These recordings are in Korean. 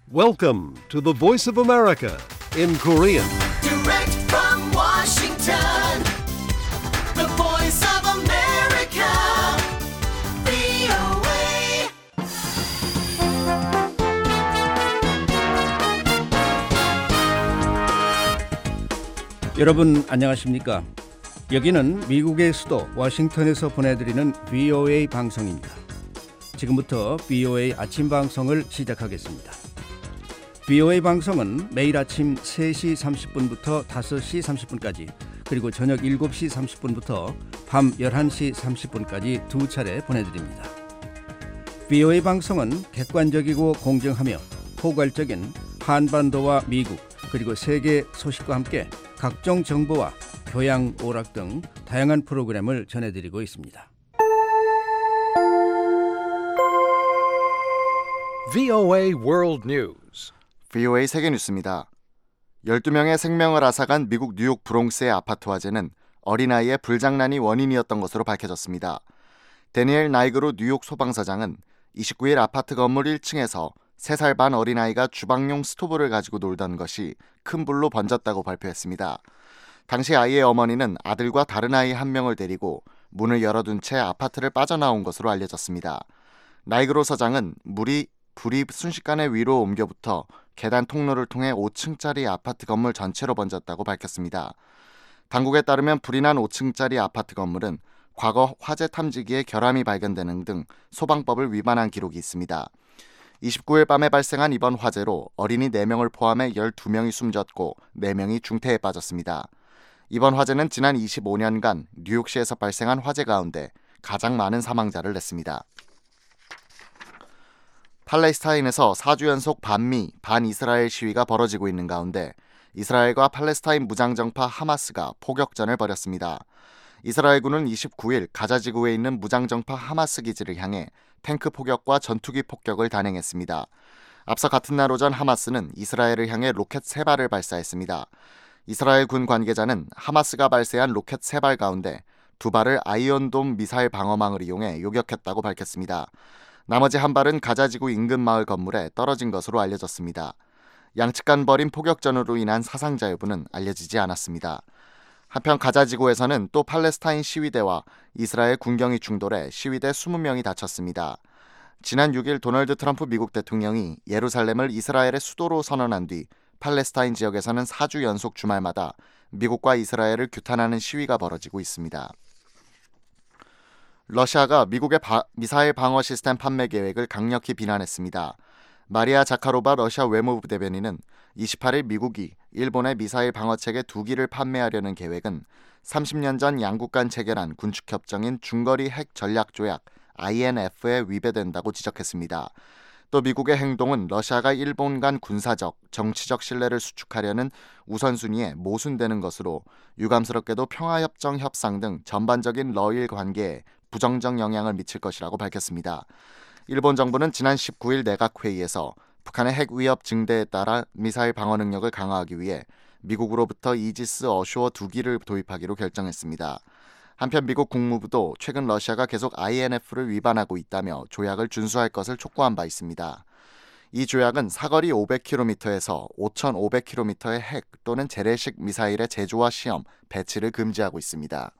Welcome to the Voice of America in Korean. Direct from Washington, the voice of America, VOA. 여러분 안녕하십니까? 여기는 미국의 수도 워싱턴에서 보내드리는 VOA 방송입니다. 지금부터 VOA 아침 방송을 시작하겠습니다. VOA 방송은 매일 아침 3시 30분부터 5시 30분까지 그리고 저녁 7시 30분부터 밤 11시 30분까지 두 차례 보내드립니다. VOA 방송은 객관적이고 공정하며 포괄적인 한반도와 미국 그리고 세계 소식과 함께 각종 정보와 교양, 오락 등 다양한 프로그램을 전해드리고 있습니다. VOA World News. VOA 세계뉴스입니다. 12명의 생명을 앗아간 미국 뉴욕 브롱스의 아파트 화재는 어린아이의 불장난이 원인이었던 것으로 밝혀졌습니다. 데니엘 나이그로 뉴욕 소방서장은 29일 아파트 건물 1층에서 3살 반 어린아이가 주방용 스토브를 가지고 놀던 것이 큰 불로 번졌다고 발표했습니다. 당시 아이의 어머니는 아들과 다른 아이 한 명을 데리고 문을 열어둔 채 아파트를 빠져나온 것으로 알려졌습니다. 나이그로 서장은 불이 순식간에 위로 옮겨붙어 계단 통로를 통해 5층짜리 아파트 건물 전체로 번졌다고 밝혔습니다. 당국에 따르면 불이 난 5층짜리 아파트 건물은 과거 화재 탐지기에 결함이 발견되는 등 소방법을 위반한 기록이 있습니다. 29일 밤에 발생한 이번 화재로 어린이 4명을 포함해 12명이 숨졌고 4명이 중태에 빠졌습니다. 이번 화재는 지난 25년간 뉴욕시에서 발생한 화재 가운데 가장 많은 사망자를 냈습니다. 팔레스타인에서 4주 연속 반미, 반이스라엘 시위가 벌어지고 있는 가운데 이스라엘과 팔레스타인 무장정파 하마스가 포격전을 벌였습니다. 이스라엘군은 29일 가자지구에 있는 무장정파 하마스 기지를 향해 탱크 포격과 전투기 폭격을 단행했습니다. 앞서 같은 날 오전 하마스는 이스라엘을 향해 로켓 3발을 발사했습니다. 이스라엘 군 관계자는 하마스가 발사한 로켓 3발 가운데 2발을 아이언돔 미사일 방어망을 이용해 요격했다고 밝혔습니다. 나머지 한 발은 가자지구 인근 마을 건물에 떨어진 것으로 알려졌습니다. 양측 간 벌인 포격전으로 인한 사상자 여부는 알려지지 않았습니다. 한편 가자지구에서는 또 팔레스타인 시위대와 이스라엘 군경이 충돌해 시위대 20명이 다쳤습니다. 지난 6일 도널드 트럼프 미국 대통령이 예루살렘을 이스라엘의 수도로 선언한 뒤 팔레스타인 지역에서는 4주 연속 주말마다 미국과 이스라엘을 규탄하는 시위가 벌어지고 있습니다. 러시아가 미국의 미사일 방어 시스템 판매 계획을 강력히 비난했습니다. 마리아 자카로바 러시아 외무부 대변인은 28일 미국이 일본의 미사일 방어체계 2기를 판매하려는 계획은 30년 전 양국 간 체결한 군축협정인 중거리 핵 전략조약 INF에 위배된다고 지적했습니다. 또 미국의 행동은 러시아가 일본 간 군사적, 정치적 신뢰를 수축하려는 우선순위에 모순되는 것으로 유감스럽게도 평화협정 협상 등 전반적인 러일 관계에 부정적 영향을 미칠 것이라고 밝혔습니다. 일본 정부는 지난 19일 내각회의에서 북한의 핵 위협 증대에 따라 미사일 방어 능력을 강화하기 위해 미국으로부터 이지스 어쇼어 2기를 도입하기로 결정했습니다. 한편 미국 국무부도 최근 러시아가 계속 INF를 위반하고 있다며 조약을 준수할 것을 촉구한 바 있습니다. 이 조약은 사거리 500km에서 5,500km의 핵 또는 재래식 미사일의 제조와 시험, 배치를 금지하고 있습니다.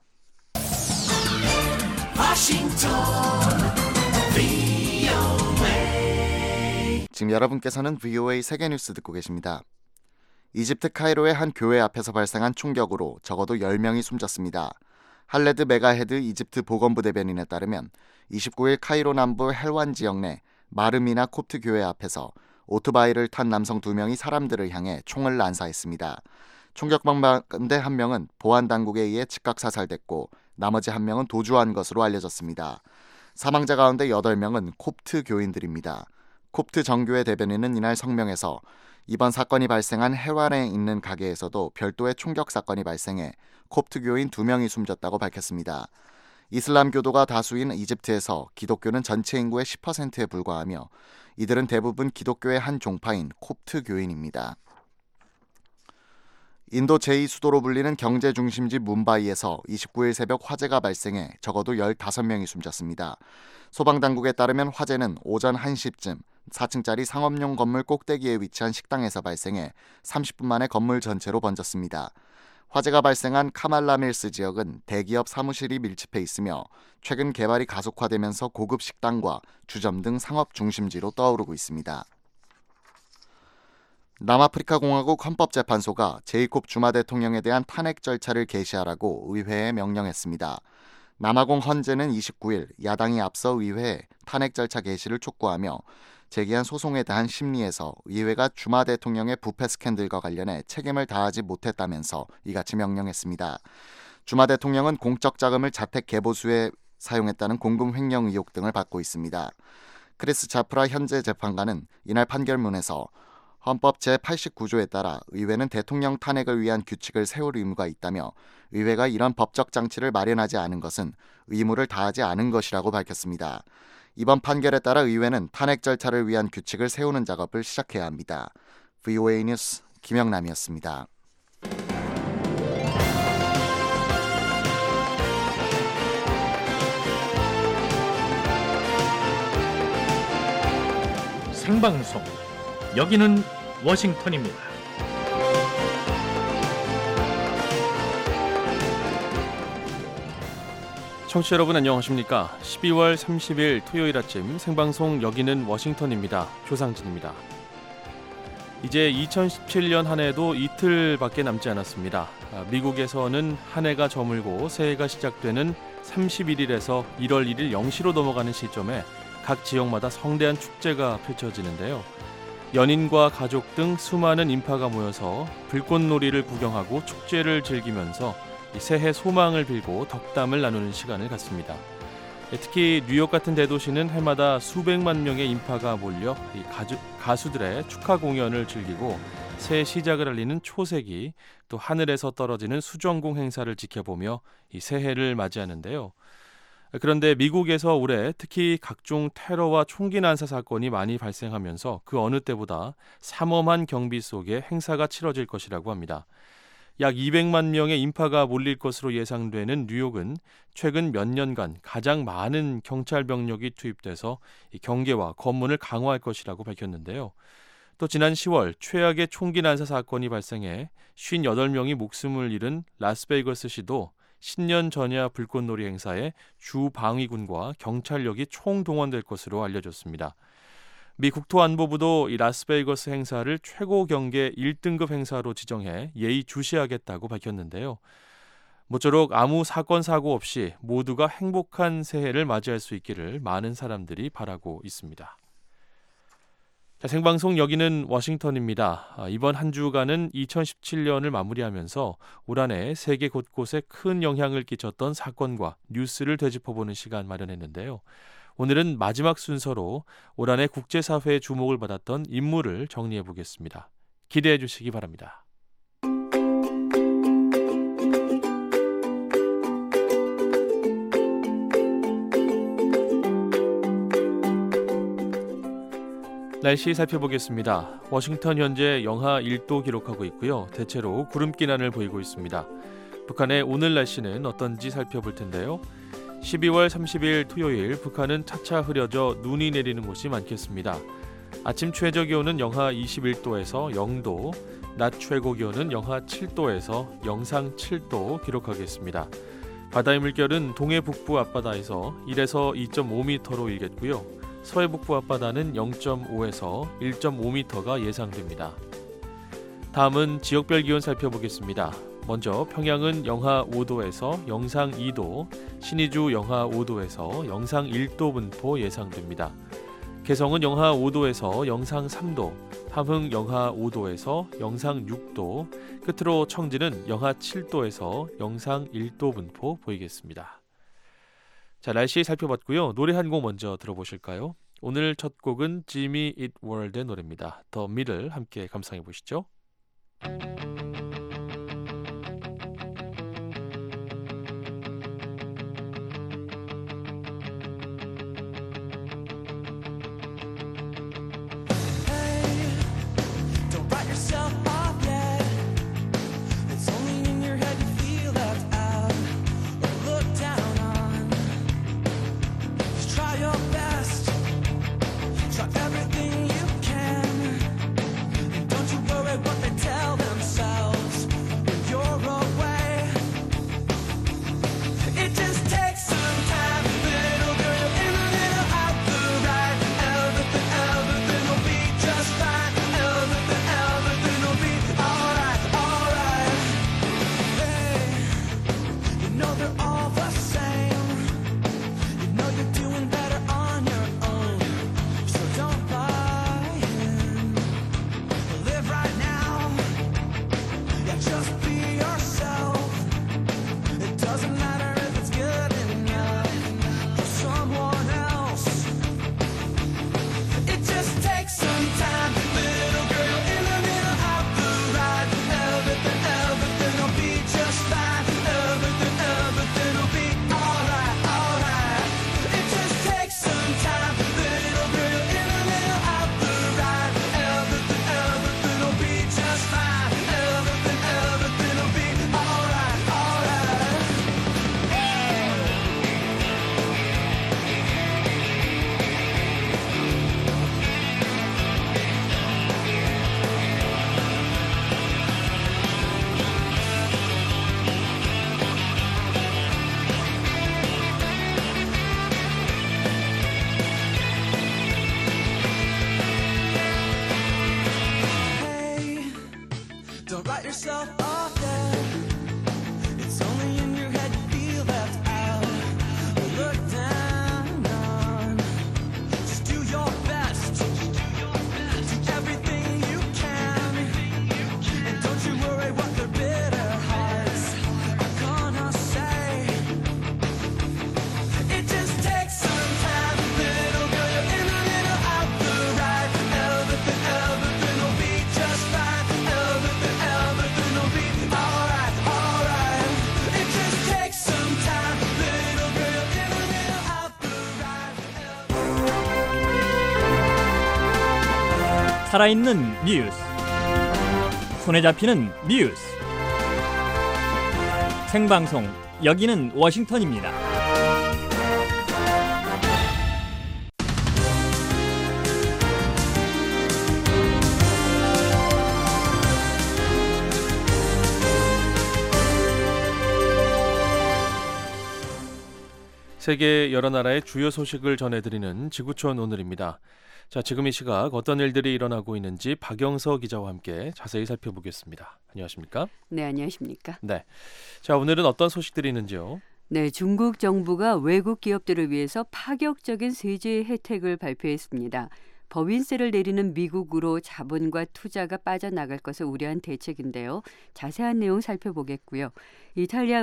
지금 여러분께서는 VOA 세계뉴스 듣고 계십니다. 이집트 카이로의 한 교회 앞에서 발생한 총격으로 적어도 10명이 숨졌습니다. 할레드 메가헤드 이집트 보건부 대변인에 따르면 29일 카이로 남부 헬완 지역 내 마르미나 콥트 교회 앞에서 오토바이를 탄 남성 2명이 사람들을 향해 총을 난사했습니다. 총격방 가운데 한 명은 보안당국에 의해 즉각 사살됐고 나머지 한 명은 도주한 것으로 알려졌습니다. 사망자 가운데 8명은 콥트 교인들입니다. 콥트 정교회 대변인은 이날 성명에서 이번 사건이 발생한 헬완에 있는 가게에서도 별도의 총격 사건이 발생해 콥트 교인 2명이 숨졌다고 밝혔습니다. 이슬람교도가 다수인 이집트에서 기독교는 전체 인구의 10%에 불과하며 이들은 대부분 기독교의 한 종파인 콥트 교인입니다. 인도 제2수도로 불리는 경제 중심지 뭄바이에서 29일 새벽 화재가 발생해 적어도 15명이 숨졌습니다. 소방당국에 따르면 화재는 오전 1시쯤 4층짜리 상업용 건물 꼭대기에 위치한 식당에서 발생해 30분 만에 건물 전체로 번졌습니다. 화재가 발생한 카말라밀스 지역은 대기업 사무실이 밀집해 있으며 최근 개발이 가속화되면서 고급 식당과 주점 등 상업 중심지로 떠오르고 있습니다. 남아프리카 공화국 헌법재판소가 제이콥 주마 대통령에 대한 탄핵 절차를 개시하라고 의회에 명령했습니다. 남아공 헌재는 29일 야당이 앞서 의회에 탄핵 절차 개시를 촉구하며 제기한 소송에 대한 심리에서 의회가 주마 대통령의 부패 스캔들과 관련해 책임을 다하지 못했다면서 이같이 명령했습니다. 주마 대통령은 공적 자금을 자택 개보수에 사용했다는 공금 횡령 의혹 등을 받고 있습니다. 크리스 자프라 현재 재판관은 이날 판결문에서 헌법 제89조에 따라 의회는 대통령 탄핵을 위한 규칙을 세울 의무가 있다며 의회가 이런 법적 장치를 마련하지 않은 것은 의무를 다하지 않은 것이라고 밝혔습니다. 이번 판결에 따라 의회는 탄핵 절차를 위한 규칙을 세우는 작업을 시작해야 합니다. VOA 뉴스 김영남이었습니다. 생방송 여기는 워싱턴입니다. 청취자 여러분 안녕하십니까? 12월 30일 토요일 아침 생방송 여기는 워싱턴입니다. 조상진입니다. 이제 2017년 한 해도 이틀밖에 남지 않았습니다. 미국에서는 한 해가 저물고 새해가 시작되는 31일에서 1월 1일 0시로 넘어가는 시점에 각 지역마다 성대한 축제가 펼쳐지는데요. 연인과 가족 등 수많은 인파가 모여서 불꽃놀이를 구경하고 축제를 즐기면서 새해 소망을 빌고 덕담을 나누는 시간을 갖습니다. 특히 뉴욕 같은 대도시는 해마다 수백만 명의 인파가 몰려 가수들의 축하 공연을 즐기고 새해 시작을 알리는 초색이 또 하늘에서 떨어지는 수정공 행사를 지켜보며 이 새해를 맞이하는데요. 그런데 미국에서 올해 특히 각종 테러와 총기 난사 사건이 많이 발생하면서 그 어느 때보다 삼엄한 경비 속에 행사가 치러질 것이라고 합니다. 약 200만 명의 인파가 몰릴 것으로 예상되는 뉴욕은 최근 몇 년간 가장 많은 경찰 병력이 투입돼서 경계와 검문을 강화할 것이라고 밝혔는데요. 또 지난 10월 최악의 총기 난사 사건이 발생해 58명이 목숨을 잃은 라스베이거스시도 신년 전야 불꽃놀이 행사에 주 방위군과 경찰력이 총동원될 것으로 알려졌습니다. 미 국토안보부도 이 라스베이거스 행사를 최고 경계 1등급 행사로 지정해 예의주시하겠다고 밝혔는데요. 모쪼록 아무 사건 사고 없이 모두가 행복한 새해를 맞이할 수 있기를 많은 사람들이 바라고 있습니다. 자, 생방송 여기는 워싱턴입니다. 이번 한 주간은 2017년을 마무리하면서 올 한 해 세계 곳곳에 큰 영향을 끼쳤던 사건과 뉴스를 되짚어보는 시간 마련했는데요. 오늘은 마지막 순서로 올 한 해 국제사회의 주목을 받았던 인물을 정리해보겠습니다. 기대해 주시기 바랍니다. 날씨 살펴보겠습니다. 워싱턴 현재 영하 1도 기록하고 있고요. 대체로 구름기난을 보이고 있습니다. 북한의 오늘 날씨는 어떤지 살펴볼 텐데요. 12월 30일 토요일 북한은 차차 흐려져 눈이 내리는 곳이 많겠습니다. 아침 최저 기온은 영하 21도에서 0도, 낮 최고 기온은 영하 7도에서 영상 7도 기록하겠습니다. 바다의 물결은 동해 북부 앞바다에서 1에서 2.5m로 일겠고요. 서해 북부 앞바다는 0.5에서 1.5m가 예상됩니다. 다음은 지역별 기온 살펴보겠습니다. 먼저 평양은 영하 5도에서 영상 2도, 신의주 영하 5도에서 영상 1도 분포 예상됩니다. 개성은 영하 5도에서 영상 3도, 함흥 영하 5도에서 영상 6도, 끝으로 청진은 영하 7도에서 영상 1도 분포 보이겠습니다. 자, 날씨 살펴봤고요. 노래 한 곡 먼저 들어보실까요? 오늘 첫 곡은 지미 잇 월드의 노래입니다. 더 미들 함께 감상해 보시죠. Everything so yeah. It's only in your head you feel left out or looked down on. Just do your best. Do everything you can. And don't you worry what their bitter hearts are gonna say. It just takes some time, little girl. You're in a little out the right. Everything will be just fine. Everything will be alright, alright. It just takes some time, little girl. You're in a little out the right. 살아있는 뉴스, 손에 잡히는 뉴스, 생방송 여기는 워싱턴입니다. 세계 여러 나라의 주요 소식을 전해드리는 지구촌 오늘입니다. 자, 지금 이 시각 어떤 일들이 일어나고 있는지 박영서 기자와 함께 자세히 살펴보겠습니다. 안녕하십니까? 네, 안녕하십니까? 네. 자, 오늘은 어떤 소식들이 있는지요? 네, 중국 정부가 외국 기업들을 위해서 파격적인 세제 혜택을 발표했습니다. 법인세를 내리는 미국으로 자본과 투자가 빠져나갈 것을 우려한 대책인데요. 자세한 내용 살펴보겠고요. 이탈리아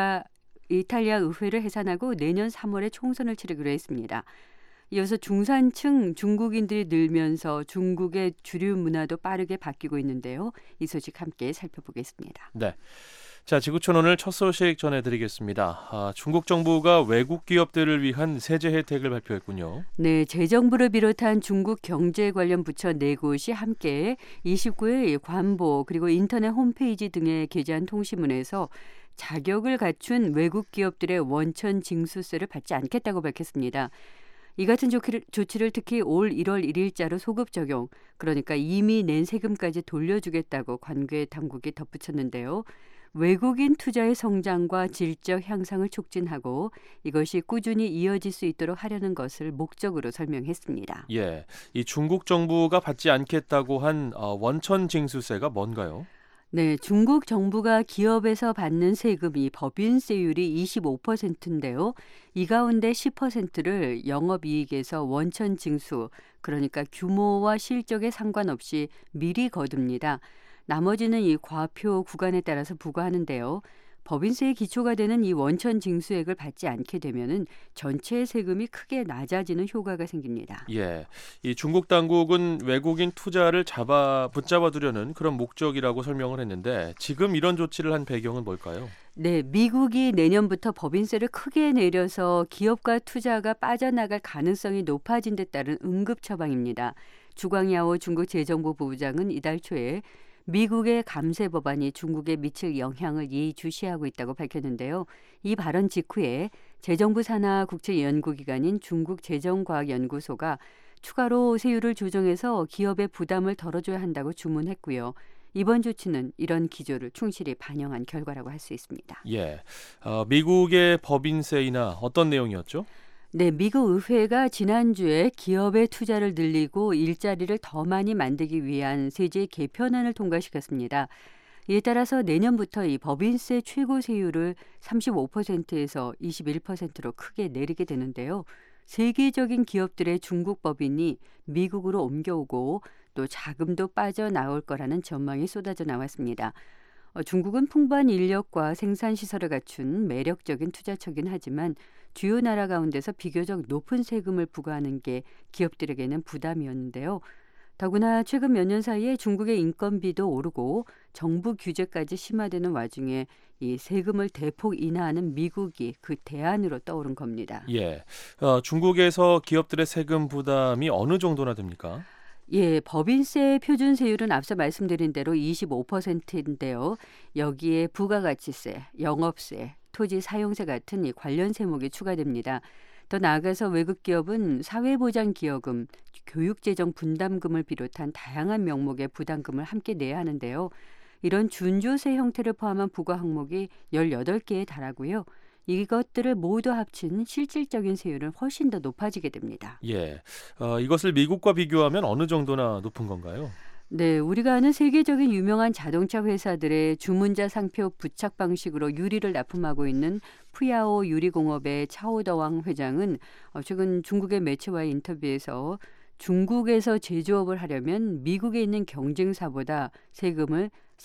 의회를 해산하고 내년 3월에 총선을 치르기로 했습니다. 이어서 중산층 중국인들이 늘면서 중국의 주류 문화도 빠르게 바뀌고 있는데요. 이 소식 함께 살펴보겠습니다. 네. 자, 지구촌 오늘 첫 소식 전해드리겠습니다. 중국 정부가 외국 기업들을 위한 세제 혜택을 발표했군요. 네, 재정부를 비롯한 중국 경제 관련 부처 4곳이 함께 29일 관보 그리고 인터넷 홈페이지 등에 게재한 통신문에서 자격을 갖춘 외국 기업들의 원천 징수세를 받지 않겠다고 밝혔습니다. 이 같은 조치를 특히 올 1월 1일자로 소급 적용, 그러니까 이미 낸 세금까지 돌려주겠다고 관계 당국이 덧붙였는데요. 외국인 투자의 성장과 질적 향상을 촉진하고 이것이 꾸준히 이어질 수 있도록 하려는 것을 목적으로 설명했습니다. 예, 이 중국 정부가 받지 않겠다고 한 원천 징수세가 뭔가요? 네, 중국 정부가 기업에서 받는 세금이 법인세율이 25%인데요. 이 가운데 10%를 영업이익에서 원천 징수, 그러니까 규모와 실적에 상관없이 미리 거둡니다. 나머지는 이 과표 구간에 따라서 부과하는데요. 법인세의 기초가 되는 이 원천 징수액을 받지 않게 되면은 전체 세금이 크게 낮아지는 효과가 생깁니다. 예, 이 중국 당국은 외국인 투자를 붙잡아두려는 그런 목적이라고 설명을 했는데 지금 이런 조치를 한 배경은 뭘까요? 네, 미국이 내년부터 법인세를 크게 내려서 기업과 투자가 빠져나갈 가능성이 높아진 데 따른 응급 처방입니다. 주광야오 중국 재정부 부부장은 이달 초에 미국의 감세 법안이 중국에 미칠 영향을 예의주시하고 있다고 밝혔는데요. 이 발언 직후에 재정부 산하 국제연구기관인 중국재정과학연구소가 추가로 세율을 조정해서 기업의 부담을 덜어줘야 한다고 주문했고요. 이번 조치는 이런 기조를 충실히 반영한 결과라고 할 수 있습니다. 예, 미국의 법인세이나 어떤 내용이었죠? 네, 미국 의회가 지난주에 기업의 투자를 늘리고 일자리를 더 많이 만들기 위한 세제 개편안을 통과시켰습니다. 이에 따라서 내년부터 이 법인세 최고 세율을 35%에서 21%로 크게 내리게 되는데요. 세계적인 기업들의 중국 법인이 미국으로 옮겨오고 또 자금도 빠져나올 거라는 전망이 쏟아져 나왔습니다. 중국은 풍부한 인력과 생산시설을 갖춘 매력적인 투자처긴 하지만 주요 나라 가운데서 비교적 높은 세금을 부과하는 게 기업들에게는 부담이었는데요. 더구나 최근 몇 년 사이에 중국의 인건비도 오르고 정부 규제까지 심화되는 와중에 이 세금을 대폭 인하하는 미국이 그 대안으로 떠오른 겁니다. 예, 중국에서 기업들의 세금 부담이 어느 정도나 됩니까? 예, 법인세 표준 세율은 앞서 말씀드린 대로 25%인데요. 여기에 부가가치세, 영업세, 토지 사용세 같은 이 관련 세목이 추가됩니다. 더 나아가서 외국 기업은 사회보장기여금, 교육재정 분담금을 비롯한 다양한 명목의 부담금을 함께 내야 하는데요. 이런 준조세 형태를 포함한 부과 항목이 18개에 달하고요. 이것들을 모두 합친 실질적인 세율은 훨씬 더 높아지게 됩니다. 예, 이것을 미국과 비교하면 어느 정도나 높은 건가요? 네, 우리가 아는 세계적인 유명한 자동차 회사들의 주문자 상표 부착 방식으로 유리를 납품하고 있는 푸야오 유리공업의 차오더왕 회장은 최근 중국의 매체와의 인터뷰에서 중국에서 제조업을 하려면 미국에 있는 경쟁사보다 세금을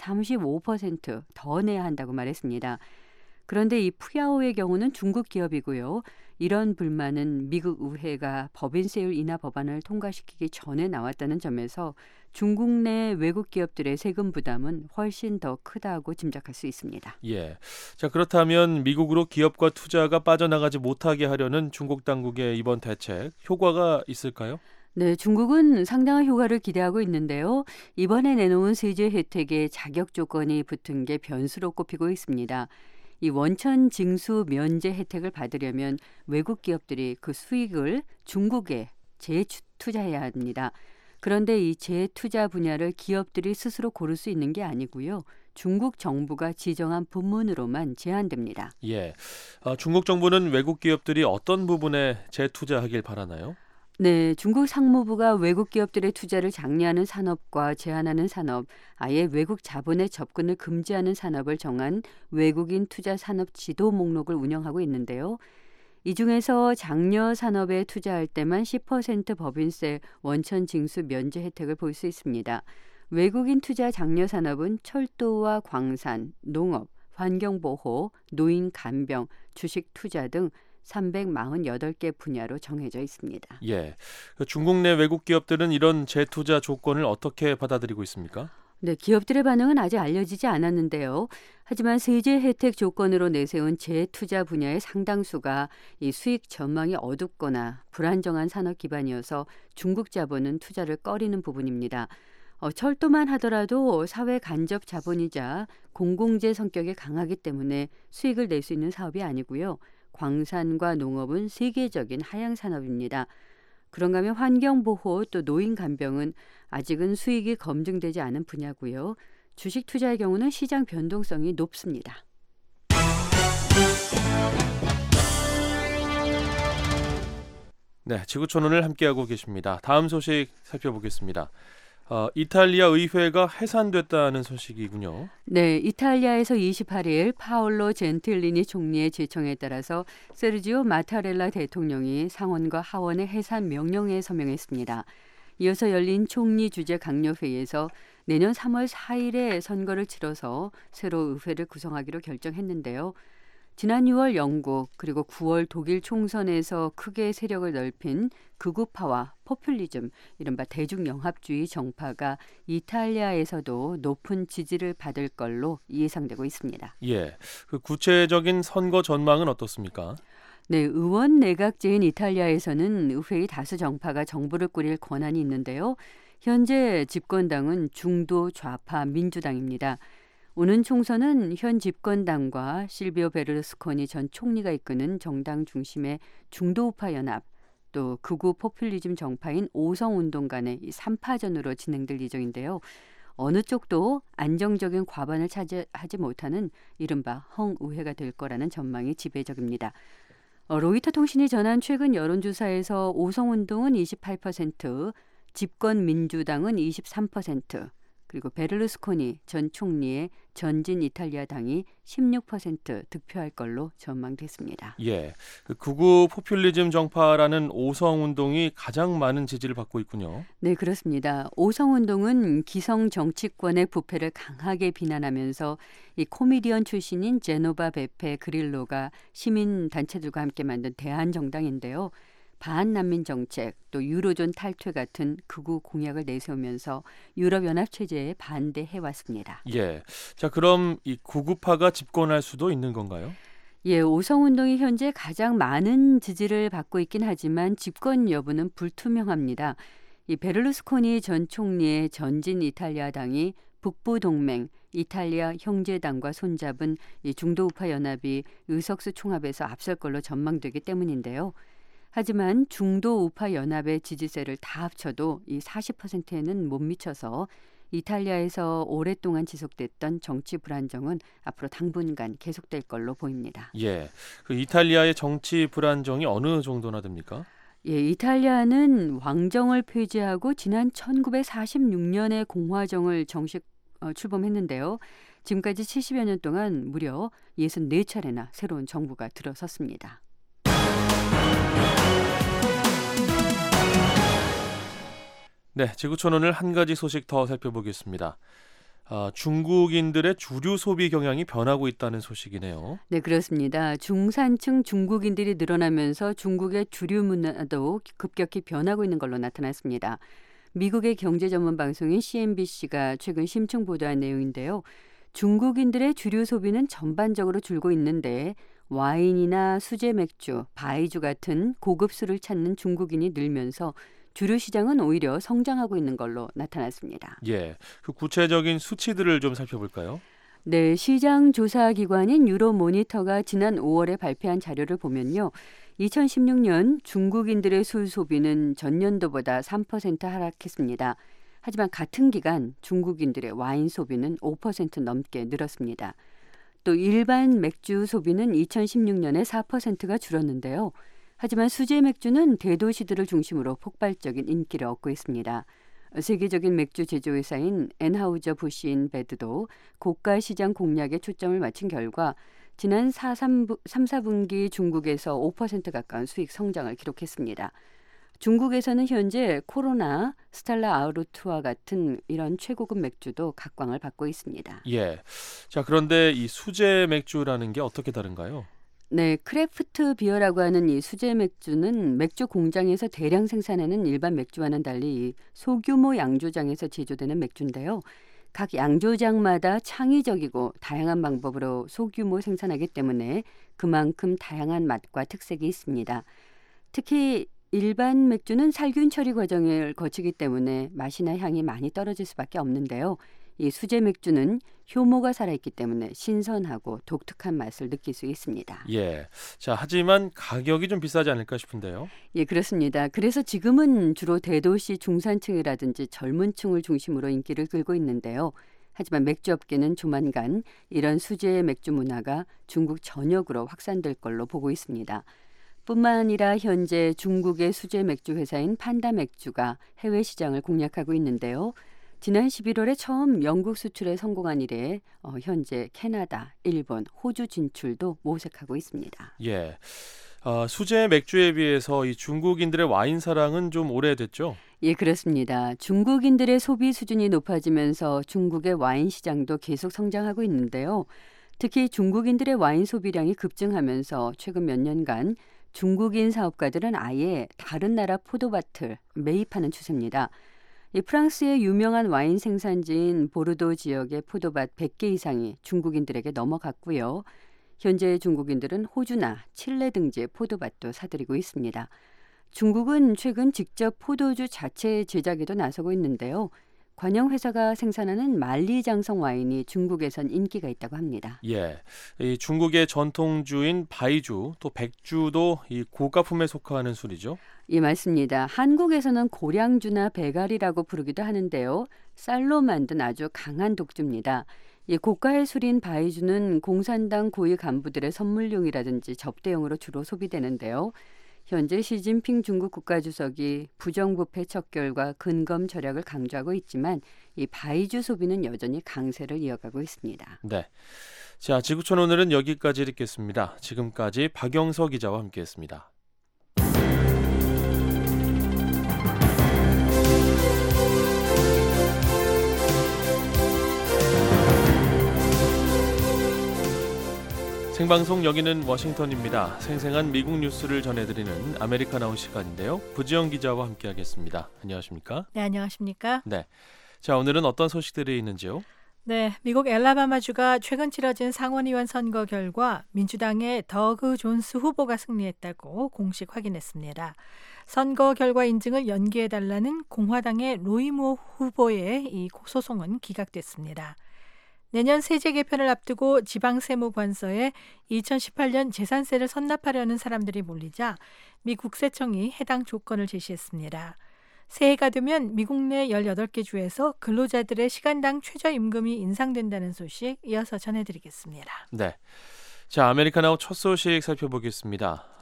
35%더 내야 한다고 말했습니다. 그런데 이 푸야오의 경우는 중국 기업이고요. 이런 불만은 미국 의회가 법인세율 인하 법안을 통과시키기 전에 나왔다는 점에서 중국 내 외국 기업들의 세금 부담은 훨씬 더 크다고 짐작할 수 있습니다. 예. 자, 그렇다면 미국으로 기업과 투자가 빠져나가지 못하게 하려는 중국 당국의 이번 대책 효과가 있을까요? 네, 중국은 상당한 효과를 기대하고 있는데요. 이번에 내놓은 세제 혜택에 자격 조건이 붙은 게 변수로 꼽히고 있습니다. 이 원천 징수 면제 혜택을 받으려면 외국 기업들이 그 수익을 중국에 재투자해야 합니다. 그런데 이 재투자 분야를 기업들이 스스로 고를 수 있는 게 아니고요. 중국 정부가 지정한 부문으로만 제한됩니다. 예. 중국 정부는 외국 기업들이 어떤 부분에 재투자하길 바라나요? 네, 중국 상무부가 외국 기업들의 투자를 장려하는 산업과 제한하는 산업, 아예 외국 자본의 접근을 금지하는 산업을 정한 외국인 투자 산업 지도 목록을 운영하고 있는데요. 이 중에서 장려 산업에 투자할 때만 10% 법인세 원천 징수 면제 혜택을 볼 수 있습니다. 외국인 투자 장려 산업은 철도와 광산, 농업, 환경보호, 노인 간병, 주식 투자 등 348개 분야로 정해져 있습니다. 예. 중국 내 외국 기업들은 이런 재투자 조건을 어떻게 받아들이고 있습니까? 네, 기업들의 반응은 아직 알려지지 않았는데요. 하지만 세제 혜택 조건으로 내세운 재투자 분야의 상당수가 이 수익 전망이 어둡거나 불안정한 산업 기반이어서 중국 자본은 투자를 꺼리는 부분입니다. 철도만 하더라도 사회 간접 자본이자 공공재 성격이 강하기 때문에 수익을 낼 수 있는 사업이 아니고요. 광산과 농업은 세계적인 하향 산업입니다. 그런가 하면 환경보호 또 노인 간병은 아직은 수익이 검증되지 않은 분야고요. 주식 투자의 경우는 시장 변동성이 높습니다. 네, 지구촌언을 함께하고 계십니다. 다음 소식 살펴보겠습니다. 이탈리아 의회가 해산됐다는 소식이군요. 네, 이탈리아에서 28일 파올로 젠틸리니 총리의 제청에 따라서 세르지오 마타렐라 대통령이 상원과 하원의 해산 명령에 서명했습니다. 이어서 열린 총리 주재 강요회의에서 내년 3월 4일에 선거를 치러서 새로 의회를 구성하기로 결정했는데요. 지난 6월 영국 그리고 9월 독일 총선에서 크게 세력을 넓힌 극우파와 포퓰리즘, 이른바 대중영합주의 정파가 이탈리아에서도 높은 지지를 받을 걸로 예상되고 있습니다. 예, 그 구체적인 선거 전망은 어떻습니까? 네, 의원 내각제인 이탈리아에서는 의회의 다수 정파가 정부를 꾸릴 권한이 있는데요. 현재 집권당은 중도 좌파 민주당입니다. 오는 총선은 현 집권당과 실비오 베르루스코니 전 총리가 이끄는 정당 중심의 중도우파 연합, 또 극우 포퓰리즘 정파인 오성운동 간의 3파전으로 진행될 예정인데요. 어느 쪽도 안정적인 과반을 차지하지 못하는 이른바 헝의회가 될 거라는 전망이 지배적입니다. 로이터 통신이 전한 최근 여론조사에서 오성운동은 28%, 집권민주당은 23%, 그리고 베를루스코니 전 총리의 전진 이탈리아당이 16% 득표할 걸로 전망됐습니다. 예, 그 극우 포퓰리즘 정파라는 오성운동이 가장 많은 지지를 받고 있군요. 네, 그렇습니다. 오성운동은 기성 정치권의 부패를 강하게 비난하면서 이 코미디언 출신인 제노바 베페 그릴로가 시민단체들과 함께 만든 대한정당인데요. 반난민 정책, 또 유로존 탈퇴 같은 극우 공약을 내세우면서 유럽연합 체제에 반대해왔습니다. 예, 자 그럼 이 극우파가 집권할 수도 있는 건가요? 예, 오성운동이 현재 가장 많은 지지를 받고 있긴 하지만 집권 여부는 불투명합니다. 이 베를루스코니 전 총리의 전진 이탈리아당이 북부 동맹 이탈리아 형제당과 손잡은 이 중도우파 연합이 의석수 총합에서 앞설 걸로 전망되기 때문인데요. 하지만 중도 우파 연합의 지지세를 다 합쳐도 이 40%에는 못 미쳐서 이탈리아에서 오랫동안 지속됐던 정치 불안정은 앞으로 당분간 계속될 걸로 보입니다. 예, 그 이탈리아의 정치 불안정이 어느 정도나 됩니까? 예, 이탈리아는 왕정을 폐지하고 지난 1946년에 공화정을 정식 출범했는데요. 지금까지 70여 년 동안 무려 64차례나 새로운 정부가 들어섰습니다. 네, 지구촌 오늘 한 가지 소식 더 살펴보겠습니다. 중국인들의 주류 소비 경향이 변하고 있다는 소식이네요. 네, 그렇습니다. 중산층 중국인들이 늘어나면서 중국의 주류 문화도 급격히 변하고 있는 걸로 나타났습니다. 미국의 경제 전문 방송인 CNBC가 최근 심층 보도한 내용인데요. 중국인들의 주류 소비는 전반적으로 줄고 있는데 와인이나 수제 맥주, 바이주 같은 고급 술을 찾는 중국인이 늘면서 주류 시장은 오히려 성장하고 있는 걸로 나타났습니다. 예, 그 구체적인 수치들을 좀 살펴볼까요? 네, 시장 조사 기관인 유로모니터가 지난 5월에 발표한 자료를 보면요. 2016년 중국인들의 술 소비는 전년도보다 3% 하락했습니다. 하지만 같은 기간 중국인들의 와인 소비는 5% 넘게 늘었습니다. 또 일반 맥주 소비는 2016년에 4%가 줄었는데요. 하지만 수제 맥주는 대도시들을 중심으로 폭발적인 인기를 얻고 있습니다. 세계적인 맥주 제조회사인 엔하우저부시인베드도 고가 시장 공략에 초점을 맞춘 결과 지난 3, 4분기 중국에서 5% 가까운 수익 성장을 기록했습니다. 중국에서는 현재 코로나, 스텔라 아우루트와 같은 이런 최고급 맥주도 각광을 받고 있습니다. 예. 자, 그런데 이 수제 맥주라는 게 어떻게 다른가요? 네, 크래프트 비어라고 하는 이 수제 맥주는 맥주 공장에서 대량 생산하는 일반 맥주와는 달리 소규모 양조장에서 제조되는 맥주인데요. 각 양조장마다 창의적이고 다양한 방법으로 소규모 생산하기 때문에 그만큼 다양한 맛과 특색이 있습니다. 특히 일반 맥주는 살균 처리 과정을 거치기 때문에 맛이나 향이 많이 떨어질 수밖에 없는데요. 이 수제 맥주는 효모가 살아있기 때문에 신선하고 독특한 맛을 느낄 수 있습니다. 예. 자, 하지만 가격이 좀 비싸지 않을까 싶은데요. 예, 그렇습니다. 그래서 지금은 주로 대도시 중산층이라든지 젊은 층을 중심으로 인기를 끌고 있는데요. 하지만 맥주업계는 조만간 이런 수제 맥주 문화가 중국 전역으로 확산될 걸로 보고 있습니다. 뿐만 아니라 현재 중국의 수제 맥주 회사인 판다 맥주가 해외 시장을 공략하고 있는데요. 지난 11월에 처음 영국 수출에 성공한 이래 현재 캐나다, 일본, 호주 진출도 모색하고 있습니다. 예. 수제 맥주에 비해서 이 중국인들의 와인 사랑은 좀 오래됐죠? 예, 그렇습니다. 중국인들의 소비 수준이 높아지면서 중국의 와인 시장도 계속 성장하고 있는데요. 특히 중국인들의 와인 소비량이 급증하면서 최근 몇 년간 중국인 사업가들은 아예 다른 나라 포도밭을 매입하는 추세입니다. 이 프랑스의 유명한 와인 생산지인 보르도 지역의 포도밭 100개 이상이 중국인들에게 넘어갔고요. 현재 중국인들은 호주나 칠레 등지의 포도밭도 사들이고 있습니다. 중국은 최근 직접 포도주 자체 제작에도 나서고 있는데요. 관영 회사가 생산하는 만리장성 와인이 중국에선 인기가 있다고 합니다. 예, 이 중국의 전통주인 바이주 또 백주도 이 고가품에 속하는 술이죠. 예, 맞습니다. 한국에서는 고량주나 배갈이라고 부르기도 하는데요. 쌀로 만든 아주 강한 독주입니다. 이 고가의 술인 바이주는 공산당 고위 간부들의 선물용이라든지 접대용으로 주로 소비되는데요. 현재 시진핑 중국 국가주석이 부정부패 척결과 근검 절약을 강조하고 있지만 이 바이주 소비는 여전히 강세를 이어가고 있습니다. 네. 자, 지구촌 오늘은 여기까지 듣겠습니다. 지금까지 박영서 기자와 함께했습니다. 생방송 여기는 워싱턴입니다. 생생한 미국 뉴스를 전해드리는 아메리카나우 시간인데요. 부지영 기자와 함께하겠습니다. 안녕하십니까? 네, 안녕하십니까? 네. 자, 오늘은 어떤 소식들이 있는지요? 네, 미국 엘라바마주가 최근 치러진 상원의원 선거 결과 민주당의 더그 존스 후보가 승리했다고 공식 확인했습니다. 선거 결과 인증을 연기해달라는 공화당의 로이 무 후보의 이 소송은 기각됐습니다. 내년 세제 개편을 앞두고 지방세무관서에 2018년 재산세를 선납하려는 사람들이 몰리자 미 국세청이 해당 조건을 제시했습니다. 새해가 되면 미국 내 18개 주에서 근로자들의 시간당 최저임금이 인상된다는 소식 이어서 전해드리겠습니다. 네. 자, 아메리카나우 첫 소식 살펴보겠습니다.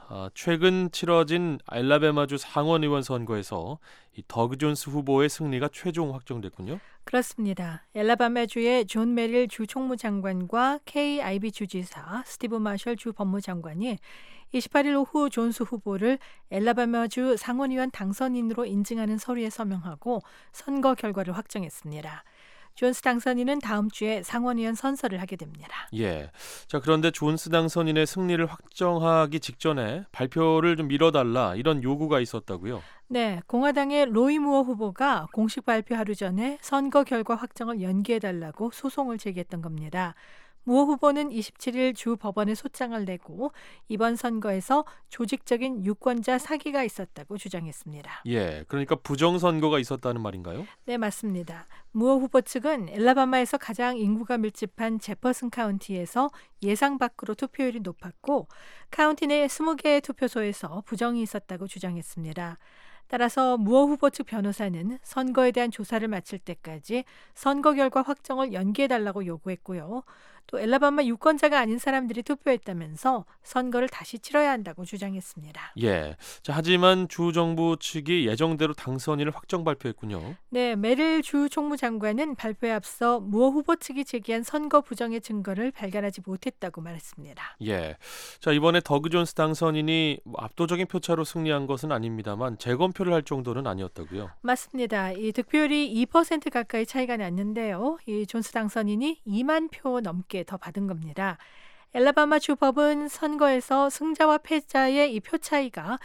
최근 치러진 알라바마주 상원의원 선거에서 이 더그 존스 후보의 승리가 최종 확정됐군요. 그렇습니다. 엘라바마주의 존 메릴 주 총무장관과 Kay 아이비 주지사, 스티브 마셜 주 법무장관이 28일 오후 존스 후보를 엘라바마주 상원의원 당선인으로 인증하는 서류에 서명하고 선거 결과를 확정했습니다. 존스 당선인은 다음 주에 상원의원 선서를 하게 됩니다. 예. 자, 그런데 존스 당선인의 승리를 확정하기 직전에 발표를 좀 미뤄달라 이런 요구가 있었다고요? 네, 공화당의 로이 무어 후보가 공식 발표 하루 전에 선거 결과 확정을 연기해달라고 소송을 제기했던 겁니다. 무어 후보는 27일 주 법원에 소장을 내고 이번 선거에서 조직적인 유권자 사기가 있었다고 주장했습니다. 예, 그러니까 부정선거가 있었다는 말인가요? 네, 맞습니다. 무어 후보 측은 엘라바마에서 가장 인구가 밀집한 제퍼슨 카운티에서 예상 밖으로 투표율이 높았고 카운티 내 20개의 투표소에서 부정이 있었다고 주장했습니다. 따라서 무어 후보 측 변호사는 선거에 대한 조사를 마칠 때까지 선거 결과 확정을 연기해달라고 요구했고요. 또 엘라바마 유권자가 아닌 사람들이 투표했다면서 선거를 다시 치러야 한다고 주장했습니다. 예. 자, 하지만 주 정부 측이 예정대로 당선인을 확정 발표했군요. 네, 메릴 주 총무장관은 발표에 앞서 무어 후보 측이 제기한 선거 부정의 증거를 발견하지 못했다고 말했습니다. 예. 자, 이번에 더그 존스 당선인이 압도적인 표차로 승리한 것은 아닙니다만 재검표를 할 정도는 아니었다고요? 맞습니다. 이 득표율이 2% 가까이 차이가 났는데요. 이 존스 당선인이 2만 표 넘게 더 받은 겁니다. 엘라바마 주법은 선거에서 승자와 패자의 이 표 차이가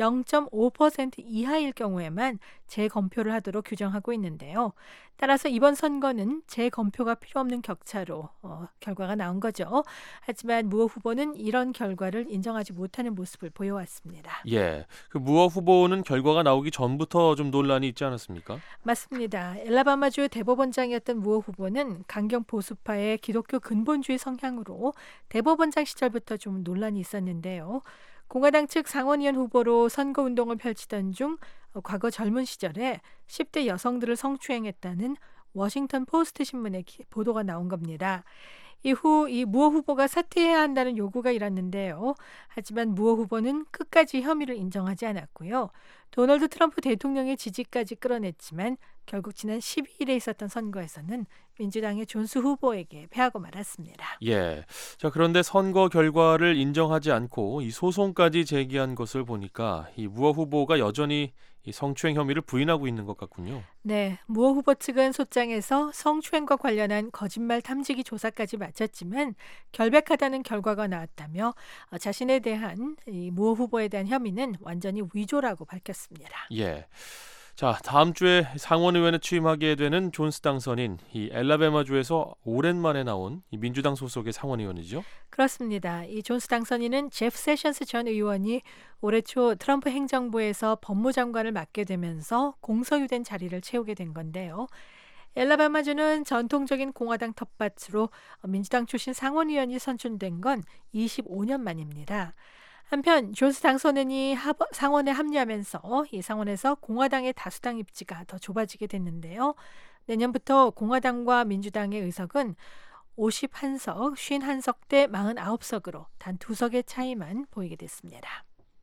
0.5% 이하일 경우에만 재검표를 하도록 규정하고 있는데요. 따라서 이번 선거는 재검표가 필요 없는 격차로 결과가 나온 거죠. 하지만 무어 후보는 이런 결과를 인정하지 못하는 모습을 보여왔습니다. 예, 그 무어 후보는 결과가 나오기 전부터 좀 논란이 있지 않았습니까? 맞습니다. 엘라바마주 대법원장이었던 무어 후보는 강경 보수파의 기독교 근본주의 성향으로 대법원장 시절부터 좀 논란이 있었는데요. 공화당 측 상원의원 후보로 선거운동을 펼치던 중 과거 젊은 시절에 10대 여성들을 성추행했다는 워싱턴 포스트 신문의 보도가 나온 겁니다. 이후 이 무어 후보가 사퇴해야 한다는 요구가 일었는데요. 하지만 무어 후보는 끝까지 혐의를 인정하지 않았고요. 도널드 트럼프 대통령의 지지까지 끌어냈지만 결국 지난 12일에 있었던 선거에서는 민주당의 존스 후보에게 패하고 말았습니다. 예. 자, 그런데 선거 결과를 인정하지 않고 이 소송까지 제기한 것을 보니까 이 무어 후보가 여전히 이 성추행 혐의를 부인하고 있는 것 같군요. 네, 무어 후보 측은 소장에서 성추행과 관련한 거짓말 탐지기 조사까지 마쳤지만 결백하다는 결과가 나왔다며 자신에 대한 이 무어 후보에 대한 혐의는 완전히 위조라고 밝혔습니다. 예. 자, 다음 주에 상원의원에 취임하게 되는 존스 당선인 이 엘라바마주에서 오랜만에 나온 이 민주당 소속의 상원의원이죠. 그렇습니다. 이 존스 당선인은 제프 세션스 전 의원이 올해 초 트럼프 행정부에서 법무장관을 맡게 되면서 공석유된 자리를 채우게 된 건데요. 엘라바마주는 전통적인 공화당 텃밭으로 민주당 출신 상원의원이 선출된 건 25년 만입니다. 한편 존스 당선인이 상원에 합류하면서 이 상원에서 공화당의 다수당 입지가 더 좁아지게 됐는데요. 내년부터 공화당과 민주당의 의석은 51석, 51석 대 49석으로 단 2석의 차이만 보이게 됐습니다.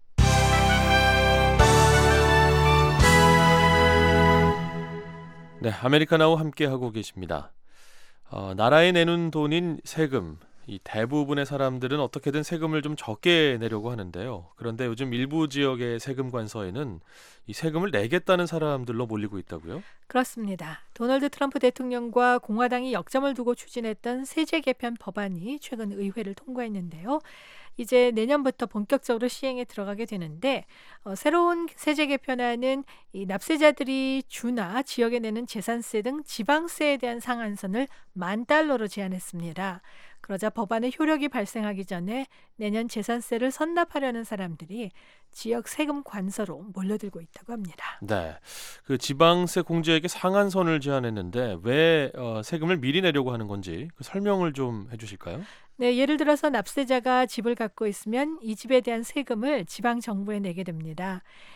네, 아메리카나와 함께하고 계십니다. 나라에 내는 돈인 세금, 이 대부분의 사람들은 어떻게든 세금을 좀 적게 내려고 하는데요. 그런데 요즘 일부 지역의 세금 관서에는 이 세금을 내겠다는 사람들로 몰리고 있다고요? 그렇습니다. 도널드 트럼프 대통령과 공화당이 역점을 두고 추진했던 세제 개편 법안이 최근 의회를 통과했는데요. 이제 내년부터 본격적으로 시행에 들어가게 되는데 새로운 세제 개편안은 이 납세자들이 주나 지역에 내는 재산세 등 지방세에 대한 상한선을 $10,000로 제한했습니다. 그러자 법안의 효력이 발생하기 전에 내년 재산세를 선납하려는 사람들이 지역 세금 관서로 몰려들고 있다고 합니다. 네, 그 지방세 공제액의 상한선을 제한했는데 왜 세금을 미리 내려고 하는 건지 그 설명을 좀 해주실까요? 네, 예를 들어서 납세자가 집을 갖고 있으면 이 집에 대한 세금을 지방 정부에 내게 됩니다.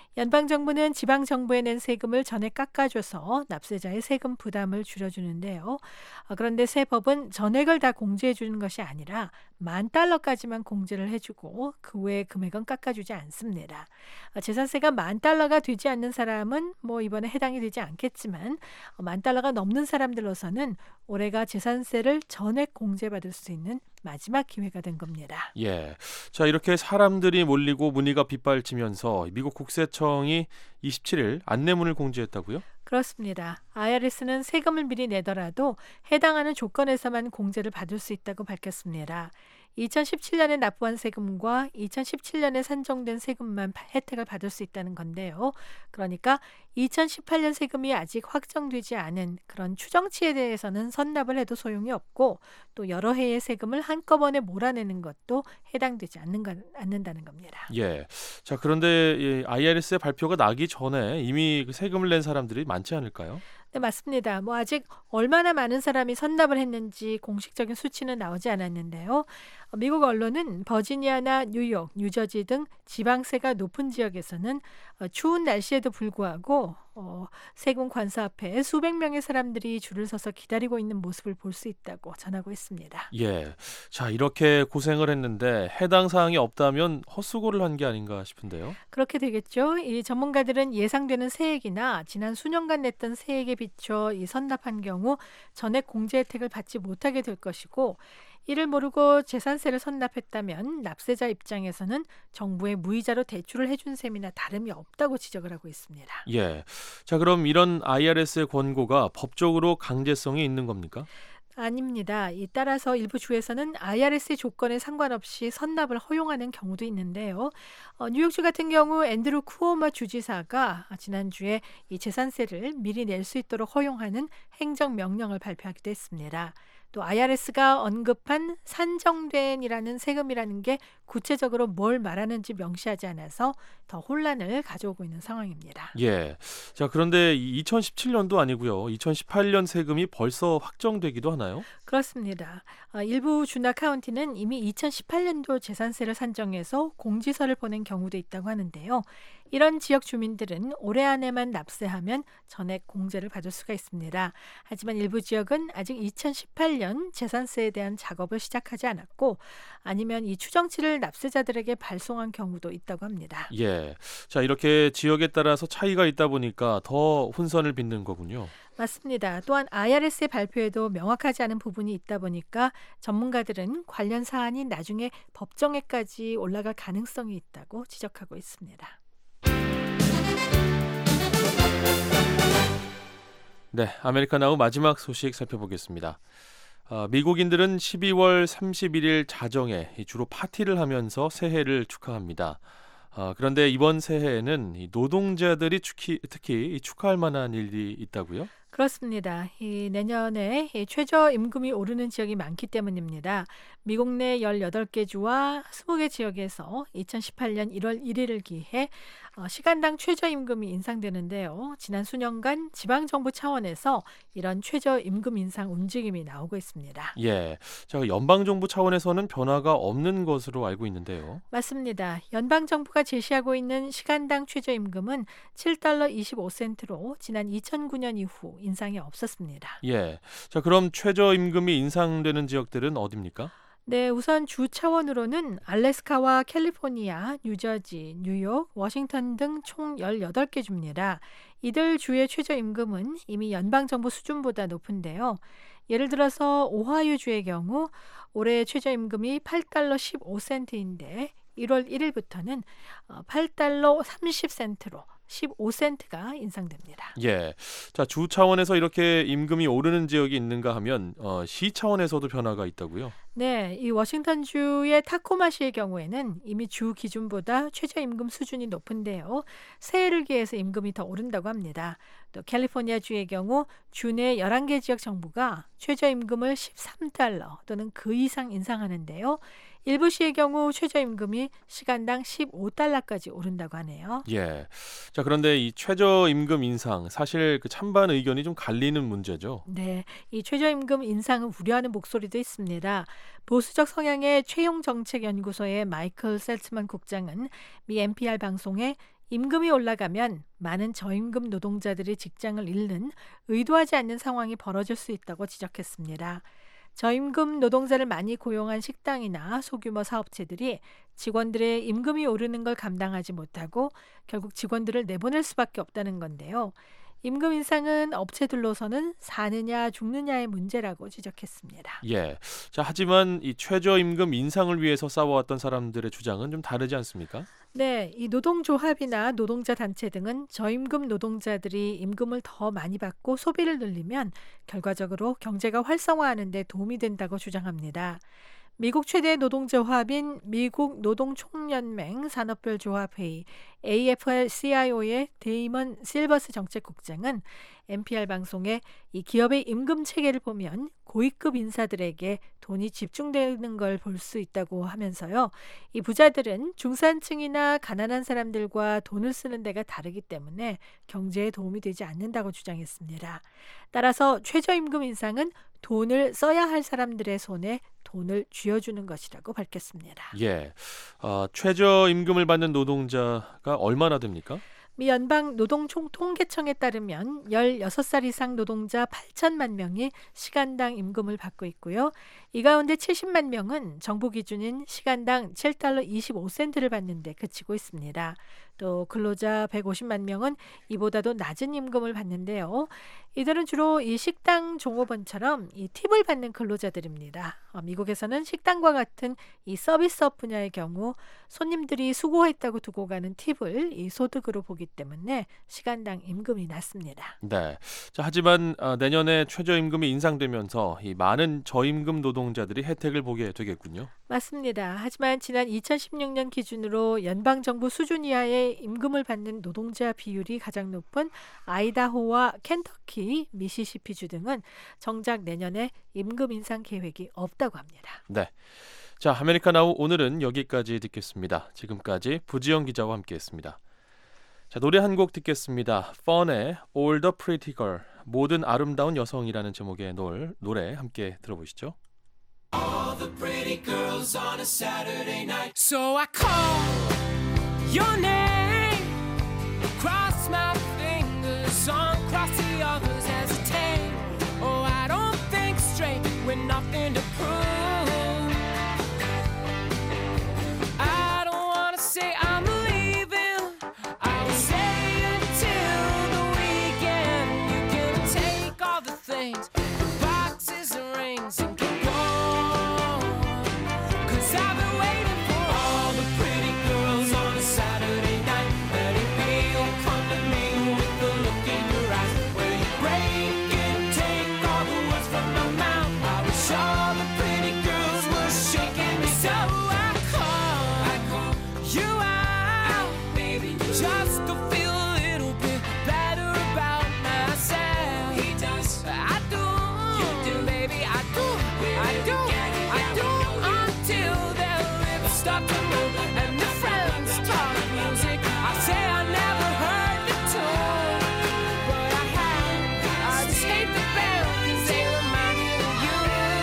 연방정부는 지방정부에 낸 세금을 전액 깎아줘서 납세자의 세금 부담을 줄여주는데요. 그런데 새 법은 전액을 다 공제해 주는 것이 아니라 $10,000까지만 공제를 해주고 그 외의 금액은 깎아주지 않습니다. 재산세가 $10,000가 되지 않는 사람은 이번에 해당이 되지 않겠지만 $10,000가 넘는 사람들로서는 올해가 재산세를 전액 공제받을 수 있는 마지막 기회가 된 겁니다. 예. 자, 이렇게 사람들이 몰리고 문의가 빗발치면서 미국 국세청이 27일 안내문을 공지했다고요? 그렇습니다. IRS는 세금을 미리 내더라도 해당하는 조건에서만 공제를 받을 수 있다고 밝혔습니다. 2017년에 납부한 세금과 2017년에 산정된 세금만 혜택을 받을 수 있다는 건데요. 그러니까 2018년 세금이 아직 확정되지 않은 그런 추정치에 대해서는 선납을 해도 소용이 없고 또 여러 해의 세금을 한꺼번에 몰아내는 것도 해당되지 않는다는 겁니다. 예. 자, 그런데 이 IRS의 발표가 나기 전에 이미 그 세금을 낸 사람들이 많지 않을까요? 네, 맞습니다. 아직 얼마나 많은 사람이 선납을 했는지 공식적인 수치는 나오지 않았는데요. 미국 언론은 버지니아나 뉴욕, 뉴저지 등 지방세가 높은 지역에서는 추운 날씨에도 불구하고 세금 관서 앞에 수백 명의 사람들이 줄을 서서 기다리고 있는 모습을 볼 수 있다고 전하고 있습니다. 예. 자, 이렇게 고생을 했는데 해당 사항이 없다면 헛수고를 한 게 아닌가 싶은데요. 그렇게 되겠죠. 이 전문가들은 예상되는 세액이나 지난 수년간 냈던 세액에 비춰 이 선납한 경우 전액 공제 혜택을 받지 못하게 될 것이고 이를 모르고 재산세를 선납했다면 납세자 입장에서는 정부에 무이자로 대출을 해준 셈이나 다름이 없다고 지적을 하고 있습니다. 예. 자, 그럼 이런 IRS의 권고가 법적으로 강제성이 있는 겁니까? 아닙니다. 따라서 일부 주에서는 IRS의 조건에 상관없이 선납을 허용하는 경우도 있는데요. 뉴욕주 같은 경우 앤드루 쿠오모 주지사가 지난주에 이 재산세를 미리 낼 수 있도록 허용하는 행정명령을 발표하기도 했습니다. 또 IRS가 언급한 산정된이라는 세금이라는 게 구체적으로 뭘 말하는지 명시하지 않아서 더 혼란을 가져오고 있는 상황입니다. 예. 자, 그런데 2017년도 아니고요. 2018년 세금이 벌써 확정되기도 하나요? 그렇습니다. 일부 주나 카운티는 이미 2018년도 재산세를 산정해서 공지서를 보낸 경우도 있다고 하는데요. 이런 지역 주민들은 올해 안에만 납세하면 전액 공제를 받을 수가 있습니다. 하지만 일부 지역은 아직 2018년 재산세에 대한 작업을 시작하지 않았고 아니면 이 추정치를 납세자들에게 발송한 경우도 있다고 합니다. 예. 자, 이렇게 지역에 따라서 차이가 있다 보니까 더 혼선을 빚는 거군요. 맞습니다. 또한 IRS의 발표에도 명확하지 않은 부분이 있다 보니까 전문가들은 관련 사안이 나중에 법정에까지 올라갈 가능성이 있다고 지적하고 있습니다. 네, 아메리카나우 마지막 소식 살펴보겠습니다. 미국인들은 12월 31일 자정에 주로 파티를 하면서 새해를 축하합니다. 그런데 이번 새해에는 이 노동자들이 특히 축하할 만한 일이 있다고요? 그렇습니다. 내년에 최저임금이 오르는 지역이 많기 때문입니다. 미국 내 18개 주와 20개 지역에서 2018년 1월 1일을 기해 시간당 최저임금이 인상되는데요. 지난 수년간 지방정부 차원에서 이런 최저임금 인상 움직임이 나오고 있습니다. 예, 자, 연방정부 차원에서는 변화가 없는 것으로 알고 있는데요. 맞습니다. 연방정부가 제시하고 있는 시간당 최저임금은 $7.25로 지난 2009년 이후 인상이 없었습니다. 예, 자, 그럼 최저임금이 인상되는 지역들은 어디입니까? 네, 우선 주 차원으로는 알래스카와 캘리포니아, 뉴저지, 뉴욕, 워싱턴 등 총 18개 주입니다. 이들 주의 최저임금은 이미 연방정부 수준보다 높은데요. 예를 들어서 오하이오주의 경우 올해 최저임금이 $8.15인데 1월 1일부터는 $8.30로 15센트가 인상됩니다. 예, 자, 주 차원에서 이렇게 임금이 오르는 지역이 있는가 하면 시 차원에서도 변화가 있다고요? 네, 이 워싱턴주의 타코마시의 경우에는 이미 주 기준보다 최저임금 수준이 높은데요. 새해를 기해서 임금이 더 오른다고 합니다. 또 캘리포니아주의 경우 주내 11개 지역 정부가 최저임금을 $13 또는 그 이상 인상하는데요. 일부 시의 경우 최저임금이 시간당 $15까지 오른다고 하네요. 예. 자, 그런데 이 최저임금 인상 사실 그 찬반 의견이 좀 갈리는 문제죠. 네, 이 최저임금 인상을 우려하는 목소리도 있습니다. 보수적 성향의 채용정책연구소의 마이클 셀츠만 국장은 미 NPR 방송에 임금이 올라가면 많은 저임금 노동자들이 직장을 잃는 의도하지 않는 상황이 벌어질 수 있다고 지적했습니다. 저임금 노동자를 많이 고용한 식당이나 소규모 사업체들이 직원들의 임금이 오르는 걸 감당하지 못하고 결국 직원들을 내보낼 수밖에 없다는 건데요. 임금 인상은 업체들로서는 사느냐 죽느냐의 문제라고 지적했습니다. 예. 자, 하지만 이 최저임금 인상을 위해서 싸워왔던 사람들의 주장은 좀 다르지 않습니까? 네, 이 노동조합이나 노동자 단체 등은 저임금 노동자들이 임금을 더 많이 받고 소비를 늘리면 결과적으로 경제가 활성화하는 데 도움이 된다고 주장합니다. 미국 최대 노동조합인 미국 노동총연맹 산업별 조합회의 AFL-CIO의 데이먼 실버스 정책국장은 NPR 방송에 이 기업의 임금 체계를 보면 고위급 인사들에게 돈이 집중되는 걸 볼 수 있다고 하면서요. 이 부자들은 중산층이나 가난한 사람들과 돈을 쓰는 데가 다르기 때문에 경제에 도움이 되지 않는다고 주장했습니다. 따라서 최저임금 인상은 돈을 써야 할 사람들의 손에 돈을 쥐어주는 것이라고 밝혔습니다. 예. 최저임금을 받는 노동자가 얼마나 됩니까? 미 연방노동총통계청에 따르면 16살 이상 노동자 8천만 명이 시간당 임금을 받고 있고요. 이 가운데 70만 명은 정부 기준인 시간당 7달러 25센트를 받는 데 그치고 있습니다. 또 근로자 150만 명은 이보다도 낮은 임금을 받는데요. 이들은 주로 이 식당 종업원처럼 이 팁을 받는 근로자들입니다. 미국에서는 식당과 같은 이 서비스업 분야의 경우 손님들이 수고했다고 두고 가는 팁을 이 소득으로 보기 때문에 시간당 임금이 낮습니다. 네. 자, 하지만 내년에 최저임금이 인상되면서 이 많은 저임금 노동자들이 혜택을 보게 되겠군요. 맞습니다. 하지만 지난 2016년 기준으로 연방정부 수준 이하의 임금을 받는 노동자 비율이 가장 높은 아이다호와 켄터키, 미시시피주 등은 정작 내년에 임금 인상 계획이 없다고 합니다. 네. 자, 아메리카나우 오늘은 여기까지 듣겠습니다. 지금까지 부지영 기자와 함께했습니다. 자, 노래 한 곡 듣겠습니다. 펀의 All the Pretty Girl, 모든 아름다운 여성이라는 제목의 노래 함께 들어보시죠. All the pretty girls on a Saturday night. So I call your name, cross my fingers, uncross the others, hesitate. Oh, I don't think straight with nothing to prove. I don't wanna say I'm leaving. I will stay until the weekend. You can take all the things, the boxes and rings, and keep going. 'Cause I've been waiting for all the pretty girls on a Saturday night. Let it be, oh come to me with the look in your eyes, where you break and take all the words from my mouth. I wish all the pretty girls were shaking me, so I call you out, baby, just to feel a little bit better about myself. He does, I do, you do, baby, I do, I do, I do, until their lips start to move and the friends talk music. I say I never heard the tune, but I have. I just hate the band 'cause they remind me of you.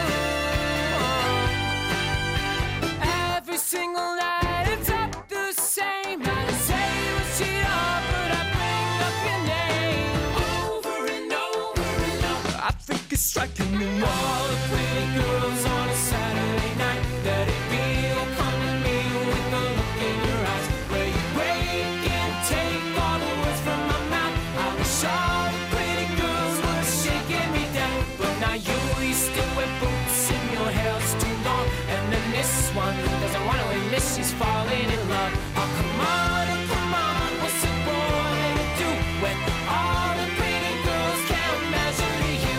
Every single night it's up the same. I say we'll cheat up, but I bring up your name over and over and over. I think it's striking me all the pretty girls on a Saturday night. Let it be, oh come to me with the look in your eyes, where you break and take all the words from my mouth. I wish all the pretty girls were shaking me down, but now you still wear boots and your hair's too long, and then this one doesn't want to admit she's falling in love. Oh come on, what's a boy to do when all the pretty girls can't measure to you?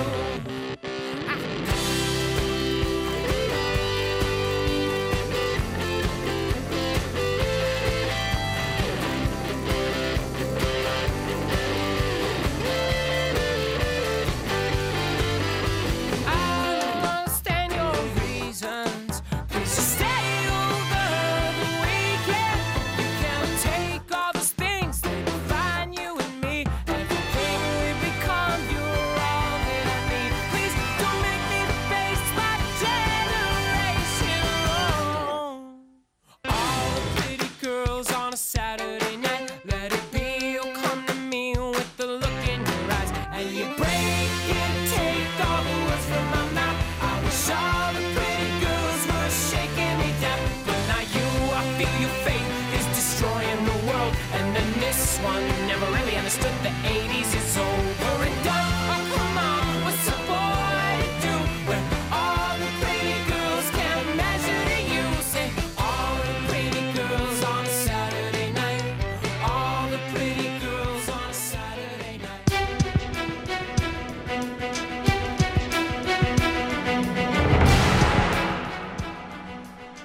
I don't understand your reasons. Please just stay over the weekend. You can't take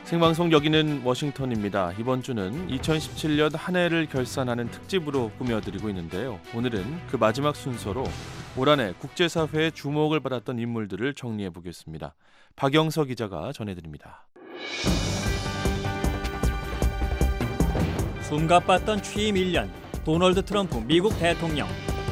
생방송 여기는 워싱턴입니다. 이번 주는 2017년 한 해를 결산하는 특집으로 꾸며드리고 있는데요. 오늘은 그 마지막 순서로 올 한 해 국제사회의 주목을 받았던 인물들을 정리해 보겠습니다. 박영서 기자가 전해드립니다. 숨가빴던 취임 1년, 도널드 트럼프 미국 대통령.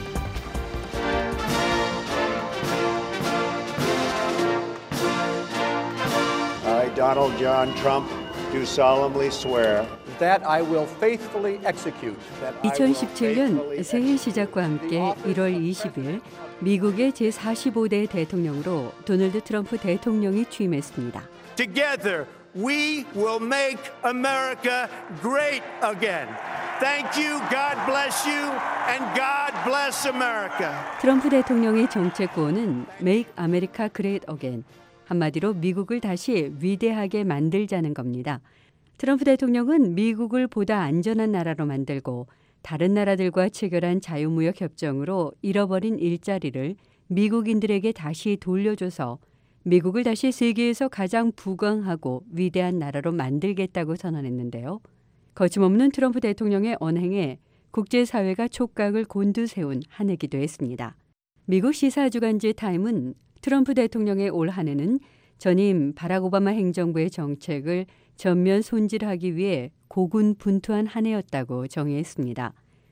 I, Donald John Trump, do solemnly swear that I will faithfully execute. 2017년 새해 시작과 함께 1월 20일 미국의 제45대 대통령으로 도널드 트럼프 대통령이 취임했습니다. Together, we will make America great again. Thank you, God bless you, and God bless America. 트럼프 대통령의 정책구호는 Make America Great Again. 한마디로 미국을 다시 위대하게 만들자는 겁니다. 트럼프 대통령은 미국을 보다 안전한 나라로 만들고 다른 나라들과 체결한 자유무역 협정으로 잃어버린 일자리를 미국인들에게 다시 돌려줘서 미국을 다시 세계에서 가장 부강하고 위대한 나라로 만들겠다고 선언했는데요. 거침없는 트럼프 대통령의 언행에 국제사회가 촉각을 곤두세운 한 해기도 했습니다. 미국 시사주간지 타임은 트럼프 대통령의 올 한 해는 전임 바락 오바마 행정부의 정책을 전면 손질하기 위해 고군분투한 한 해였다고 정의했습니다.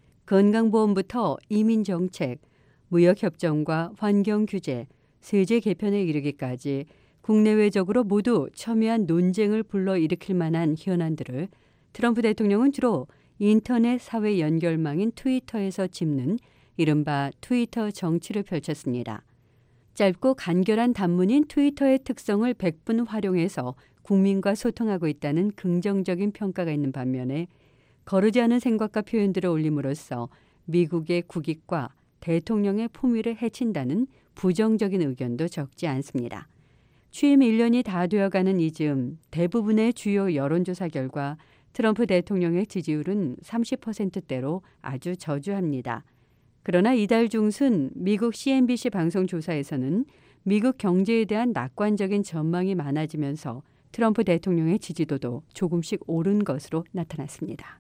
건강보험부터 이민정책, 무역협정과 환경규제, 세제 개편에 이르기까지 국내외적으로 모두 첨예한 논쟁을 불러일으킬 만한 현안들을 트럼프 대통령은 주로 인터넷 사회 연결망인 트위터에서 짚는 이른바 트위터 정치를 펼쳤습니다. 짧고 간결한 단문인 트위터의 특성을 100분 활용해서 국민과 소통하고 있다는 긍정적인 평가가 있는 반면에 거르지 않은 생각과 표현들을 올림으로써 미국의 국익과 대통령의 품위를 해친다는 부정적인 의견도 적지 않습니다. 취임 1년이 다 되어가는 이 즈음 대부분의 주요 여론조사 결과 트럼프 대통령의 지지율은 30%대로 아주 저조합니다. 그러나 이달 중순 미국 CNBC 방송 조사에서는 미국 경제에 대한 낙관적인 전망이 많아지면서 트럼프 대통령의 지지도도 조금씩 오른 것으로 나타났습니다.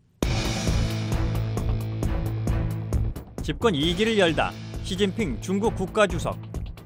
집권 2기를 열다. 시진핑 중국 국가주석.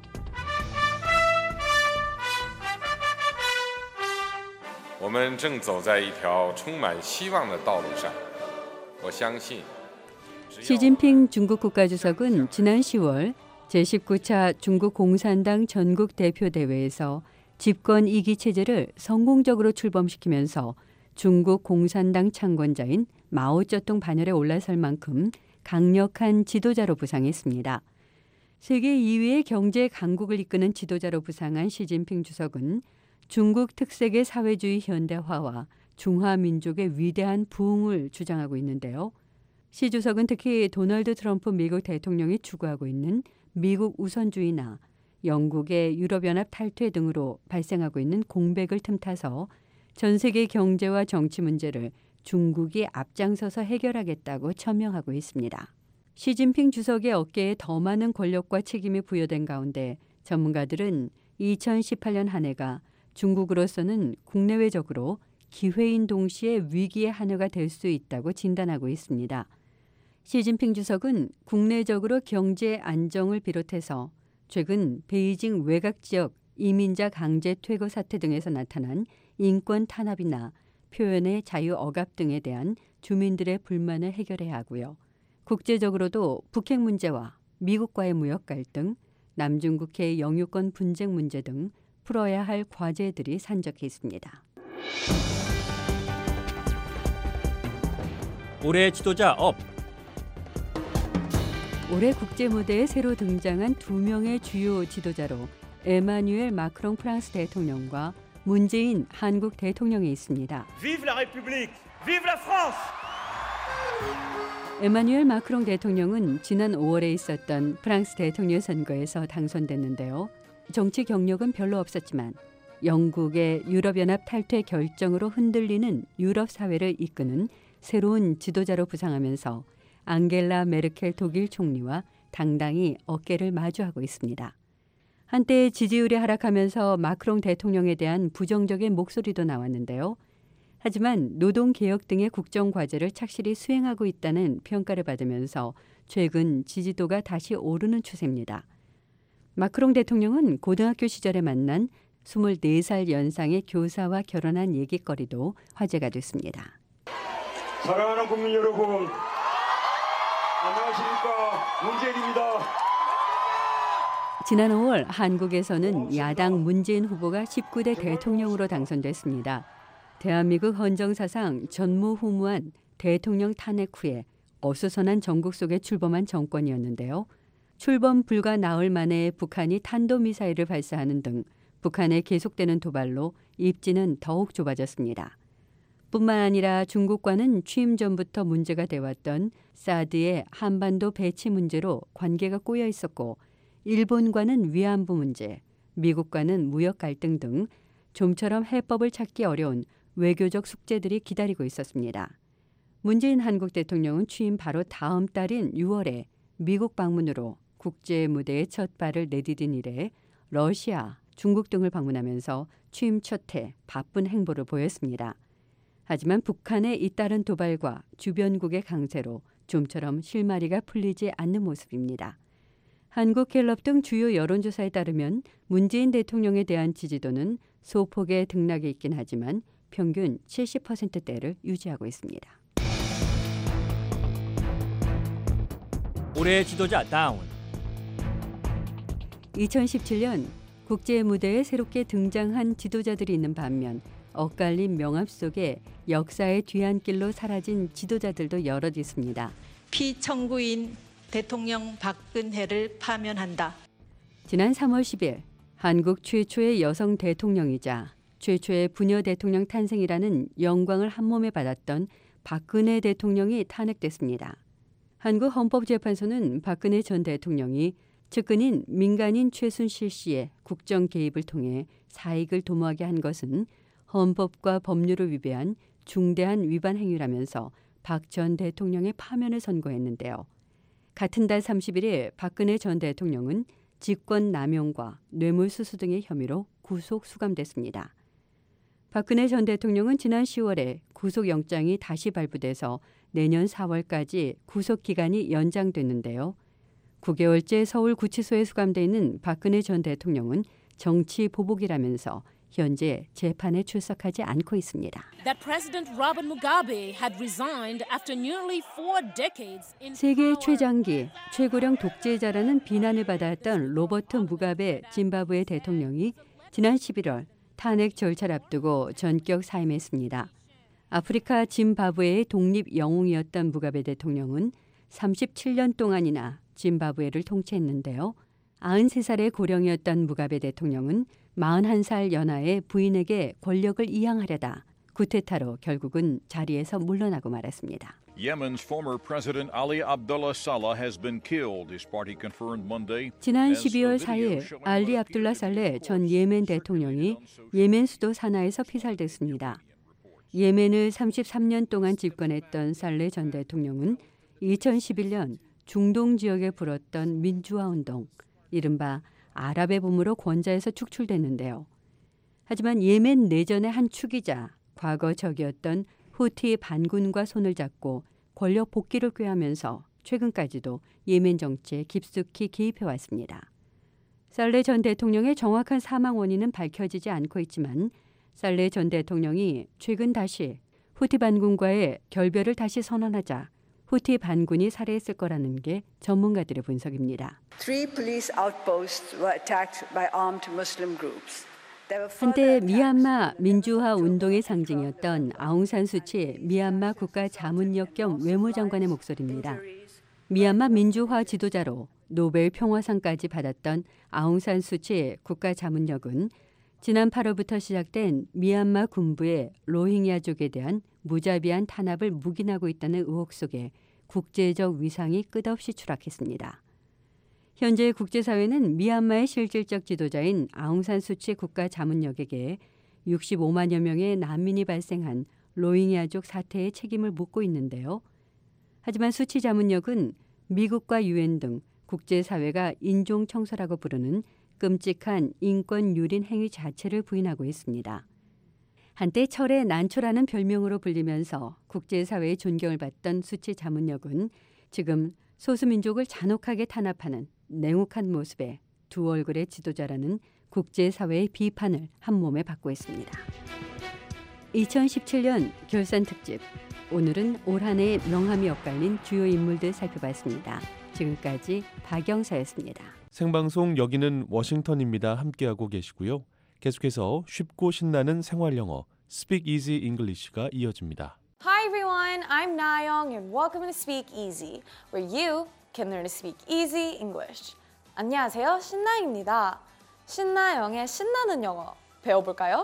我们正走在一条充满希望的道路上。我相信 시진핑 중국 국가주석은 지난 10월 제19차 중국 공산당 전국 대표 대회에서 집권 2기 체제를 성공적으로 출범시키면서 중국 공산당 창건자인 마오쩌둥 반열에 올라설 만큼 강력한 지도자로 부상했습니다. 세계 2위의 경제 강국을 이끄는 지도자로 부상한 시진핑 주석은 중국 특색의 사회주의 현대화와 중화민족의 위대한 부흥을 주장하고 있는데요. 시 주석은 특히 도널드 트럼프 미국 대통령이 추구하고 있는 미국 우선주의나 영국의 유럽연합 탈퇴 등으로 발생하고 있는 공백을 틈타서 전 세계 경제와 정치 문제를 중국이 앞장서서 해결하겠다고 천명하고 있습니다. 시진핑 주석의 어깨에 더 많은 권력과 책임이 부여된 가운데 전문가들은 2018년 한 해가 중국으로서는 국내외적으로 기회인 동시에 위기의 한 해가 될 수 있다고 진단하고 있습니다. 시진핑 주석은 국내적으로 경제 안정을 비롯해서 최근 베이징 외곽 지역 이민자 강제 퇴거 사태 등에서 나타난 인권 탄압이나 표현의 자유 억압 등에 대한 주민들의 불만을 해결해야 하고요. 국제적으로도 북핵 문제와 미국과의 무역 갈등, 남중국해의 영유권 분쟁 문제 등 풀어야 할 과제들이 산적해 있습니다. 올해 지도자 업. 올해 국제 무대에 새로 등장한 2명의 주요 지도자로 에마뉴엘 마크롱 프랑스 대통령과 문재인 한국 대통령이 있습니다. Vive la République! Vive la France! 에마뉴엘 마크롱 대통령은 지난 5월에 있었던 프랑스 대통령 선거에서 당선됐는데요. 정치 경력은 별로 없었지만 영국의 유럽연합 탈퇴 결정으로 흔들리는 유럽 사회를 이끄는 새로운 지도자로 부상하면서 앙겔라 메르켈 독일 총리와 당당히 어깨를 마주하고 있습니다. 한때 지지율이 하락하면서 마크롱 대통령에 대한 부정적인 목소리도 나왔는데요. 하지만 노동개혁 등의 국정과제를 착실히 수행하고 있다는 평가를 받으면서 최근 지지도가 다시 오르는 추세입니다. 마크롱 대통령은 고등학교 시절에 만난 24살 연상의 교사와 결혼한 얘기거리도 화제가 됐습니다. 사랑하는 국민 여러분, 안녕하십니까? 문재인입니다. 지난 5월 한국에서는 야당 문재인 후보가 19대 대통령으로 당선됐습니다. 대한민국 헌정사상 전무후무한 대통령 탄핵 후에 어수선한 전국 속에 출범한 정권이었는데요. 출범 불과 나흘 만에 북한이 탄도미사일을 발사하는 등 북한의 계속되는 도발로 입지는 더욱 좁아졌습니다. 뿐만 아니라 중국과는 취임 전부터 문제가 돼왔던 사드의 한반도 배치 문제로 관계가 꼬여 있었고 일본과는 위안부 문제, 미국과는 무역 갈등 등 좀처럼 해법을 찾기 어려운 외교적 숙제들이 기다리고 있었습니다. 문재인 한국 대통령은 취임 바로 다음 달인 6월에 미국 방문으로 국제 무대에 첫 발을 내디딘 이래 러시아, 중국 등을 방문하면서 취임 첫 해 바쁜 행보를 보였습니다. 하지만 북한의 잇따른 도발과 주변국의 강세로 좀처럼 실마리가 풀리지 않는 모습입니다. 한국갤럽 등 주요 여론조사에 따르면 문재인 대통령에 대한 지지도는 소폭의 등락이 있긴 하지만 평균 70%대를 유지하고 있습니다. 올해의 지도자 다운. 2017년 국제 무대에 새롭게 등장한 지도자들이 있는 반면 엇갈린 명암 속에 역사의 뒤안길로 사라진 지도자들도 여럿 있습니다. 피청구인 대통령 박근혜를 파면한다. 지난 3월 10일 한국 최초의 여성 대통령이자 최초의 부녀 대통령 탄생이라는 영광을 한몸에 받았던 박근혜 대통령이 탄핵됐습니다. 한국헌법재판소는 박근혜 전 대통령이 측근인 민간인 최순실 씨의 국정 개입을 통해 사익을 도모하게 한 것은 헌법과 법률을 위배한 중대한 위반 행위라면서 박 전 대통령의 파면을 선고했는데요. 같은 달 31일 박근혜 전 대통령은 직권 남용과 뇌물수수 등의 혐의로 구속 수감됐습니다. 박근혜 전 대통령은 지난 10월에 구속영장이 다시 발부돼서 내년 4월까지 구속기간이 연장됐는데요. 9개월째 서울 구치소에 수감돼 있는 박근혜 전 대통령은 정치 보복이라면서 현재 재판에 출석하지 않고 있습니다. 세계 최장기, 최고령 독재자라는 비난을 받았던 로버트 무가베 짐바브웨 대통령이 지난 11월 탄핵 절차를 앞두고 전격 사임했습니다. 아프리카 짐바브웨의 독립 영웅이었던 무가베 대통령은 37년 동안이나 짐바브웨를 통치했는데요. 93살의 고령이었던 무가베 대통령은 41살 연하의 부인에게 권력을 이양하려다 쿠데타로 결국은 자리에서 물러나고 말았습니다. Yemen's former president Ali Abdullah Saleh has been killed. His party confirmed Monday. 지난 12월 4일 알리 압둘라 살레 전 예멘 대통령이 예멘 수도 사나에서 피살됐습니다. 예멘을 33년 동안 집권했던 살레 전 대통령은 2011년 중동 지역에 불었던 민주화 운동, 이른바 아랍의 봄으로 권좌에서 축출됐는데요. 하지만 예멘 내전의 한 축이자 과거 적이었던 후티 반군과 손을 잡고 권력 복귀를 꾀하면서 최근까지도 예멘 정치에 깊숙이 개입해 왔습니다. 살레 전 대통령의 정확한 사망 원인은 밝혀지지 않고 있지만 살레 전 대통령이 최근 다시 후티 반군과의 결별을 다시 선언하자 후티 반군이 살해했을 거라는 게 전문가들의 분석입니다. 한때 미얀마 민주화 운동의 상징이었던 아웅산 수치 미얀마 국가자문역 겸 외무장관의 목소리입니다. 미얀마 민주화 지도자로 노벨 평화상까지 받았던 아웅산 수치 국가자문역은 지난 8월부터 시작된 미얀마 군부의 로힝야족에 대한 무자비한 탄압을 묵인하고 있다는 의혹 속에 국제적 위상이 끝없이 추락했습니다. 현재 국제사회는 미얀마의 실질적 지도자인 아웅산 수치 국가자문역에게 65만여 명의 난민이 발생한 로힝야족 사태의 책임을 묻고 있는데요. 하지만 수치 자문역은 미국과 유엔 등 국제사회가 인종청소라고 부르는 끔찍한 인권 유린 행위 자체를 부인하고 있습니다. 한때 철의 난초라는 별명으로 불리면서 국제사회의 존경을 받던 수치 자문역은 지금 소수민족을 잔혹하게 탄압하는 냉혹한 모습의 두 얼굴의 지도자라는 국제사회의 비판을 한몸에 받고 있습니다. 2017년 결산 특집, 오늘은 올 한 해의 명함이 엇갈린 주요 인물들 살펴봤습니다. 지금까지 박영사였습니다. 생방송 여기는 워싱턴입니다. 함께하고 계시고요. 계속해서 쉽고 신나는 생활 영어 Speak Easy English가 이어집니다. Hi everyone, I'm Nayoung and welcome to Speak Easy, where you can learn to speak easy English. 안녕하세요, 신나영입니다. 신나영의 신나는 영어 배워볼까요?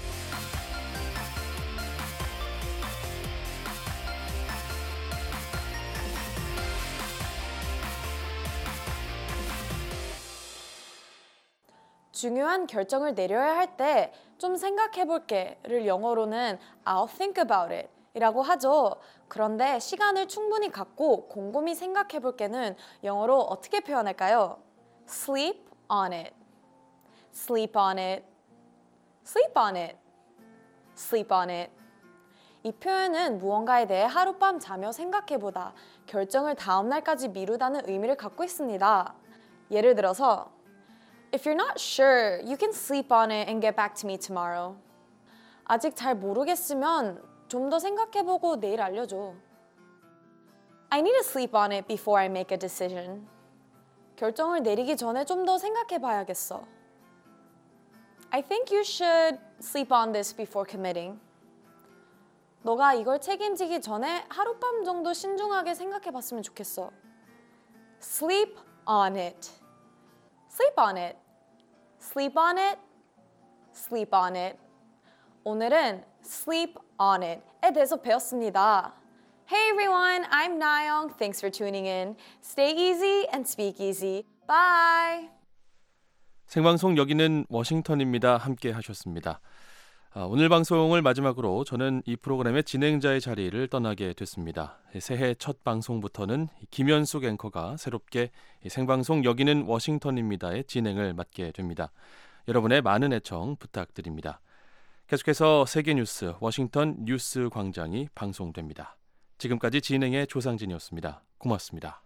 중요한 결정을 내려야 할 때 좀 생각해볼게를 영어로는 I'll think about it 이라고 하죠. 그런데 시간을 충분히 갖고 곰곰이 생각해볼게는 영어로 어떻게 표현할까요? Sleep on it, sleep on it, sleep on it, sleep on it. 이 표현은 무언가에 대해 하룻밤 자며 생각해보다 결정을 다음 날까지 미루다는 의미를 갖고 있습니다. 예를 들어서 If you're not sure, you can sleep on it and get back to me tomorrow. 아직 잘 모르겠으면 좀 더 생각해보고 내일 알려줘. I need to sleep on it before I make a decision. 결정을 내리기 전에 좀 더 생각해봐야겠어. I think you should sleep on this before committing. 너가 이걸 책임지기 전에 하룻밤 정도 신중하게 생각해봤으면 좋겠어. Sleep on it. Sleep on it. Sleep on it. Sleep on it. 오늘은 sleep on it에 대해서 배웠습니다. Hey everyone, I'm Nayoung. Thanks for tuning in. Stay easy and speak easy. Bye. 생방송 여기는 워싱턴입니다. 함께 하셨습니다. 오늘 방송을 마지막으로 저는 이 프로그램의 진행자의 자리를 떠나게 됐습니다. 새해 첫 방송부터는 김현숙 앵커가 새롭게 생방송 여기는 워싱턴입니다의 진행을 맡게 됩니다. 여러분의 많은 애청 부탁드립니다. 계속해서 세계 뉴스 워싱턴 뉴스 광장이 방송됩니다. 지금까지 진행의 조상진이었습니다. 고맙습니다.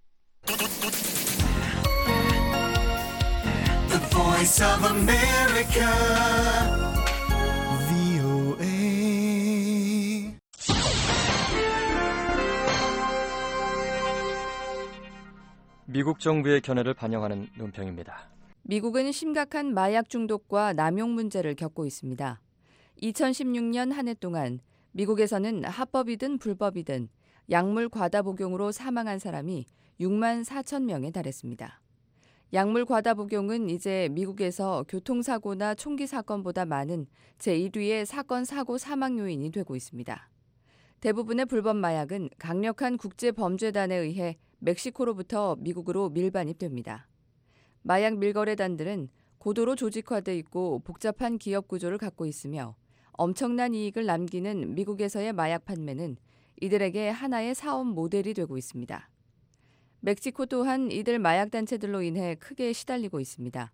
The Voice of America. 미국 정부의 견해를 반영하는 논평입니다. 미국은 심각한 마약 중독과 남용 문제를 겪고 있습니다. 2016년 한 해 동안 미국에서는 합법이든 불법이든 약물 과다 복용으로 사망한 사람이 6만 4천 명에 달했습니다. 약물 과다 복용은 이제 미국에서 교통사고나 총기 사건보다 많은 제1위의 사건, 사고, 사망 요인이 되고 있습니다. 대부분의 불법 마약은 강력한 국제범죄단에 의해 멕시코로부터 미국으로 밀반입됩니다. 마약 밀거래단들은 고도로 조직화돼 있고 복잡한 기업 구조를 갖고 있으며 엄청난 이익을 남기는 미국에서의 마약 판매는 이들에게 하나의 사업 모델이 되고 있습니다. 멕시코 또한 이들 마약단체들로 인해 크게 시달리고 있습니다.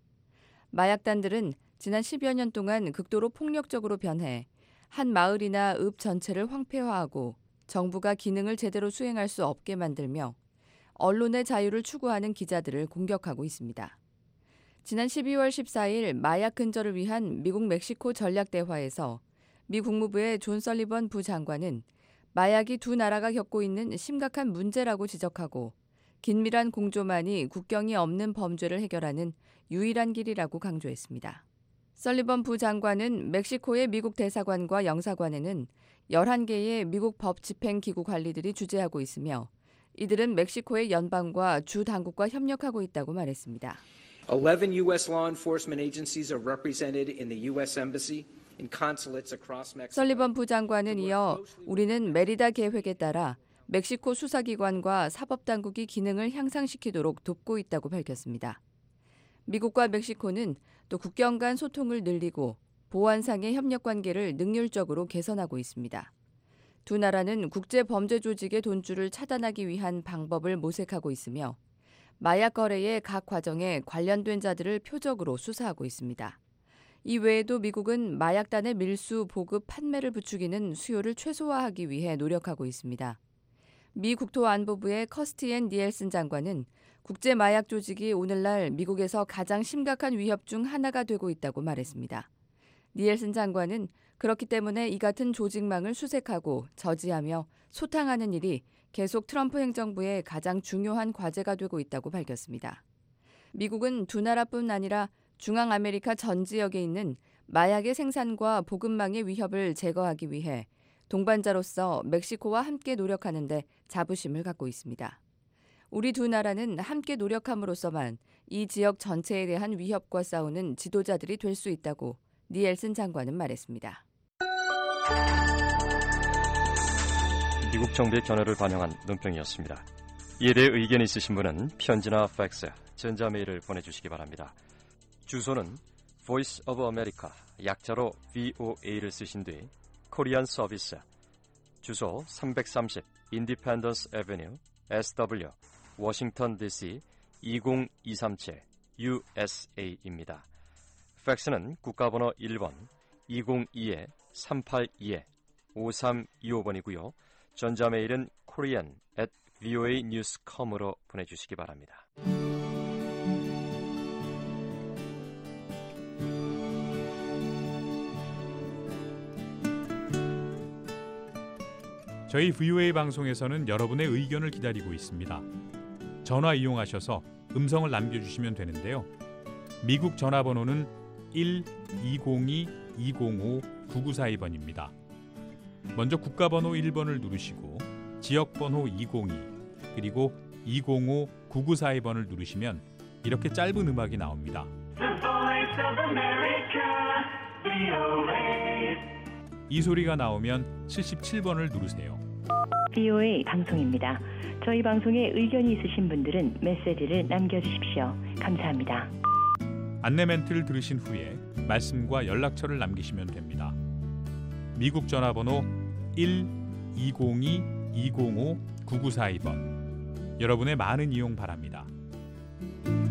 마약단들은 지난 10여 년 동안 극도로 폭력적으로 변해 한 마을이나 읍 전체를 황폐화하고 정부가 기능을 제대로 수행할 수 없게 만들며 언론의 자유를 추구하는 기자들을 공격하고 있습니다. 지난 12월 14일 마약 근절을 위한 미국 멕시코 전략대화에서 미 국무부의 존 설리번 부장관은 마약이 두 나라가 겪고 있는 심각한 문제라고 지적하고 긴밀한 공조만이 국경이 없는 범죄를 해결하는 유일한 길이라고 강조했습니다. 설리번 부장관은 멕시코의 미국 대사관과 영사관에는 11개의 미국 법 집행 기구 관리들이 주재하고 있으며 이들은 멕시코의 연방과 주 당국과 협력하고 있다고 말했습니다. 11 U.S. law enforcement agencies are represented in the U.S. Embassy and consulates across Mexico. 설리번 부장관은 이어 우리는 메리다 계획에 따라 멕시코 수사기관과 사법당국이 기능을 향상시키도록 돕고 있다고 밝혔습니다. 미국과 멕시코는 또 국경 간 소통을 늘리고 보안상의 협력관계를 능률적으로 개선하고 있습니다. 두 나라는 국제범죄 조직의 돈줄을 차단하기 위한 방법을 모색하고 있으며 마약 거래의 각 과정에 관련된 자들을 표적으로 수사하고 있습니다. 이 외에도 미국은 마약단의 밀수, 보급, 판매를 부추기는 수요를 최소화하기 위해 노력하고 있습니다. 미 국토안보부의 커스티엔 니엘슨 장관은 국제 마약 조직이 오늘날 미국에서 가장 심각한 위협 중 하나가 되고 있다고 말했습니다. 니엘슨 장관은 그렇기 때문에 이 같은 조직망을 수색하고 저지하며 소탕하는 일이 계속 트럼프 행정부의 가장 중요한 과제가 되고 있다고 밝혔습니다. 미국은 두 나라뿐 아니라 중앙아메리카 전 지역에 있는 마약의 생산과 보급망의 위협을 제거하기 위해 동반자로서 멕시코와 함께 노력하는데 자부심을 갖고 있습니다. 우리 두 나라는 함께 노력함으로써만 이 지역 전체에 대한 위협과 싸우는 지도자들이 될 수 있다고 니엘슨 장관은 말했습니다. 미국 정부의 견해를 반영한 논평이었습니다. 이에 대해 의견이 있으신 분은 편지나 팩스, 전자메일을 보내주시기 바랍니다. 주소는 Voice of America, 약자로 VOA를 쓰신 뒤 코리안 서비스, 주소 330 Independence Avenue, SW, 워싱턴 DC 20237 USA입니다. 팩스는 국가번호 1번 202-382-5325번이고요. 전자메일은 korean@voanews.com으로 보내주시기 바랍니다. 저희 VOA 방송에서는 여러분의 의견을 기다리고 있습니다. 전화 이용하셔서 음성을 남겨주시면 되는데요. 미국 전화번호는 1-202-205-9942번입니다. 먼저 국가번호 1번을 누르시고 지역번호 202 그리고 205-9942번을 누르시면 이렇게 짧은 음악이 나옵니다. 이 소리가 나오면 77번을 누르세요. VOA 방송입니다. 저희 방송에 의견이 있으신 분들은 메시지를 남겨주십시오. 감사합니다. 안내 멘트를 들으신 후에 말씀과 연락처를 남기시면 됩니다. 미국 전화번호 1-202-205-9942번. 여러분의 많은 이용 바랍니다.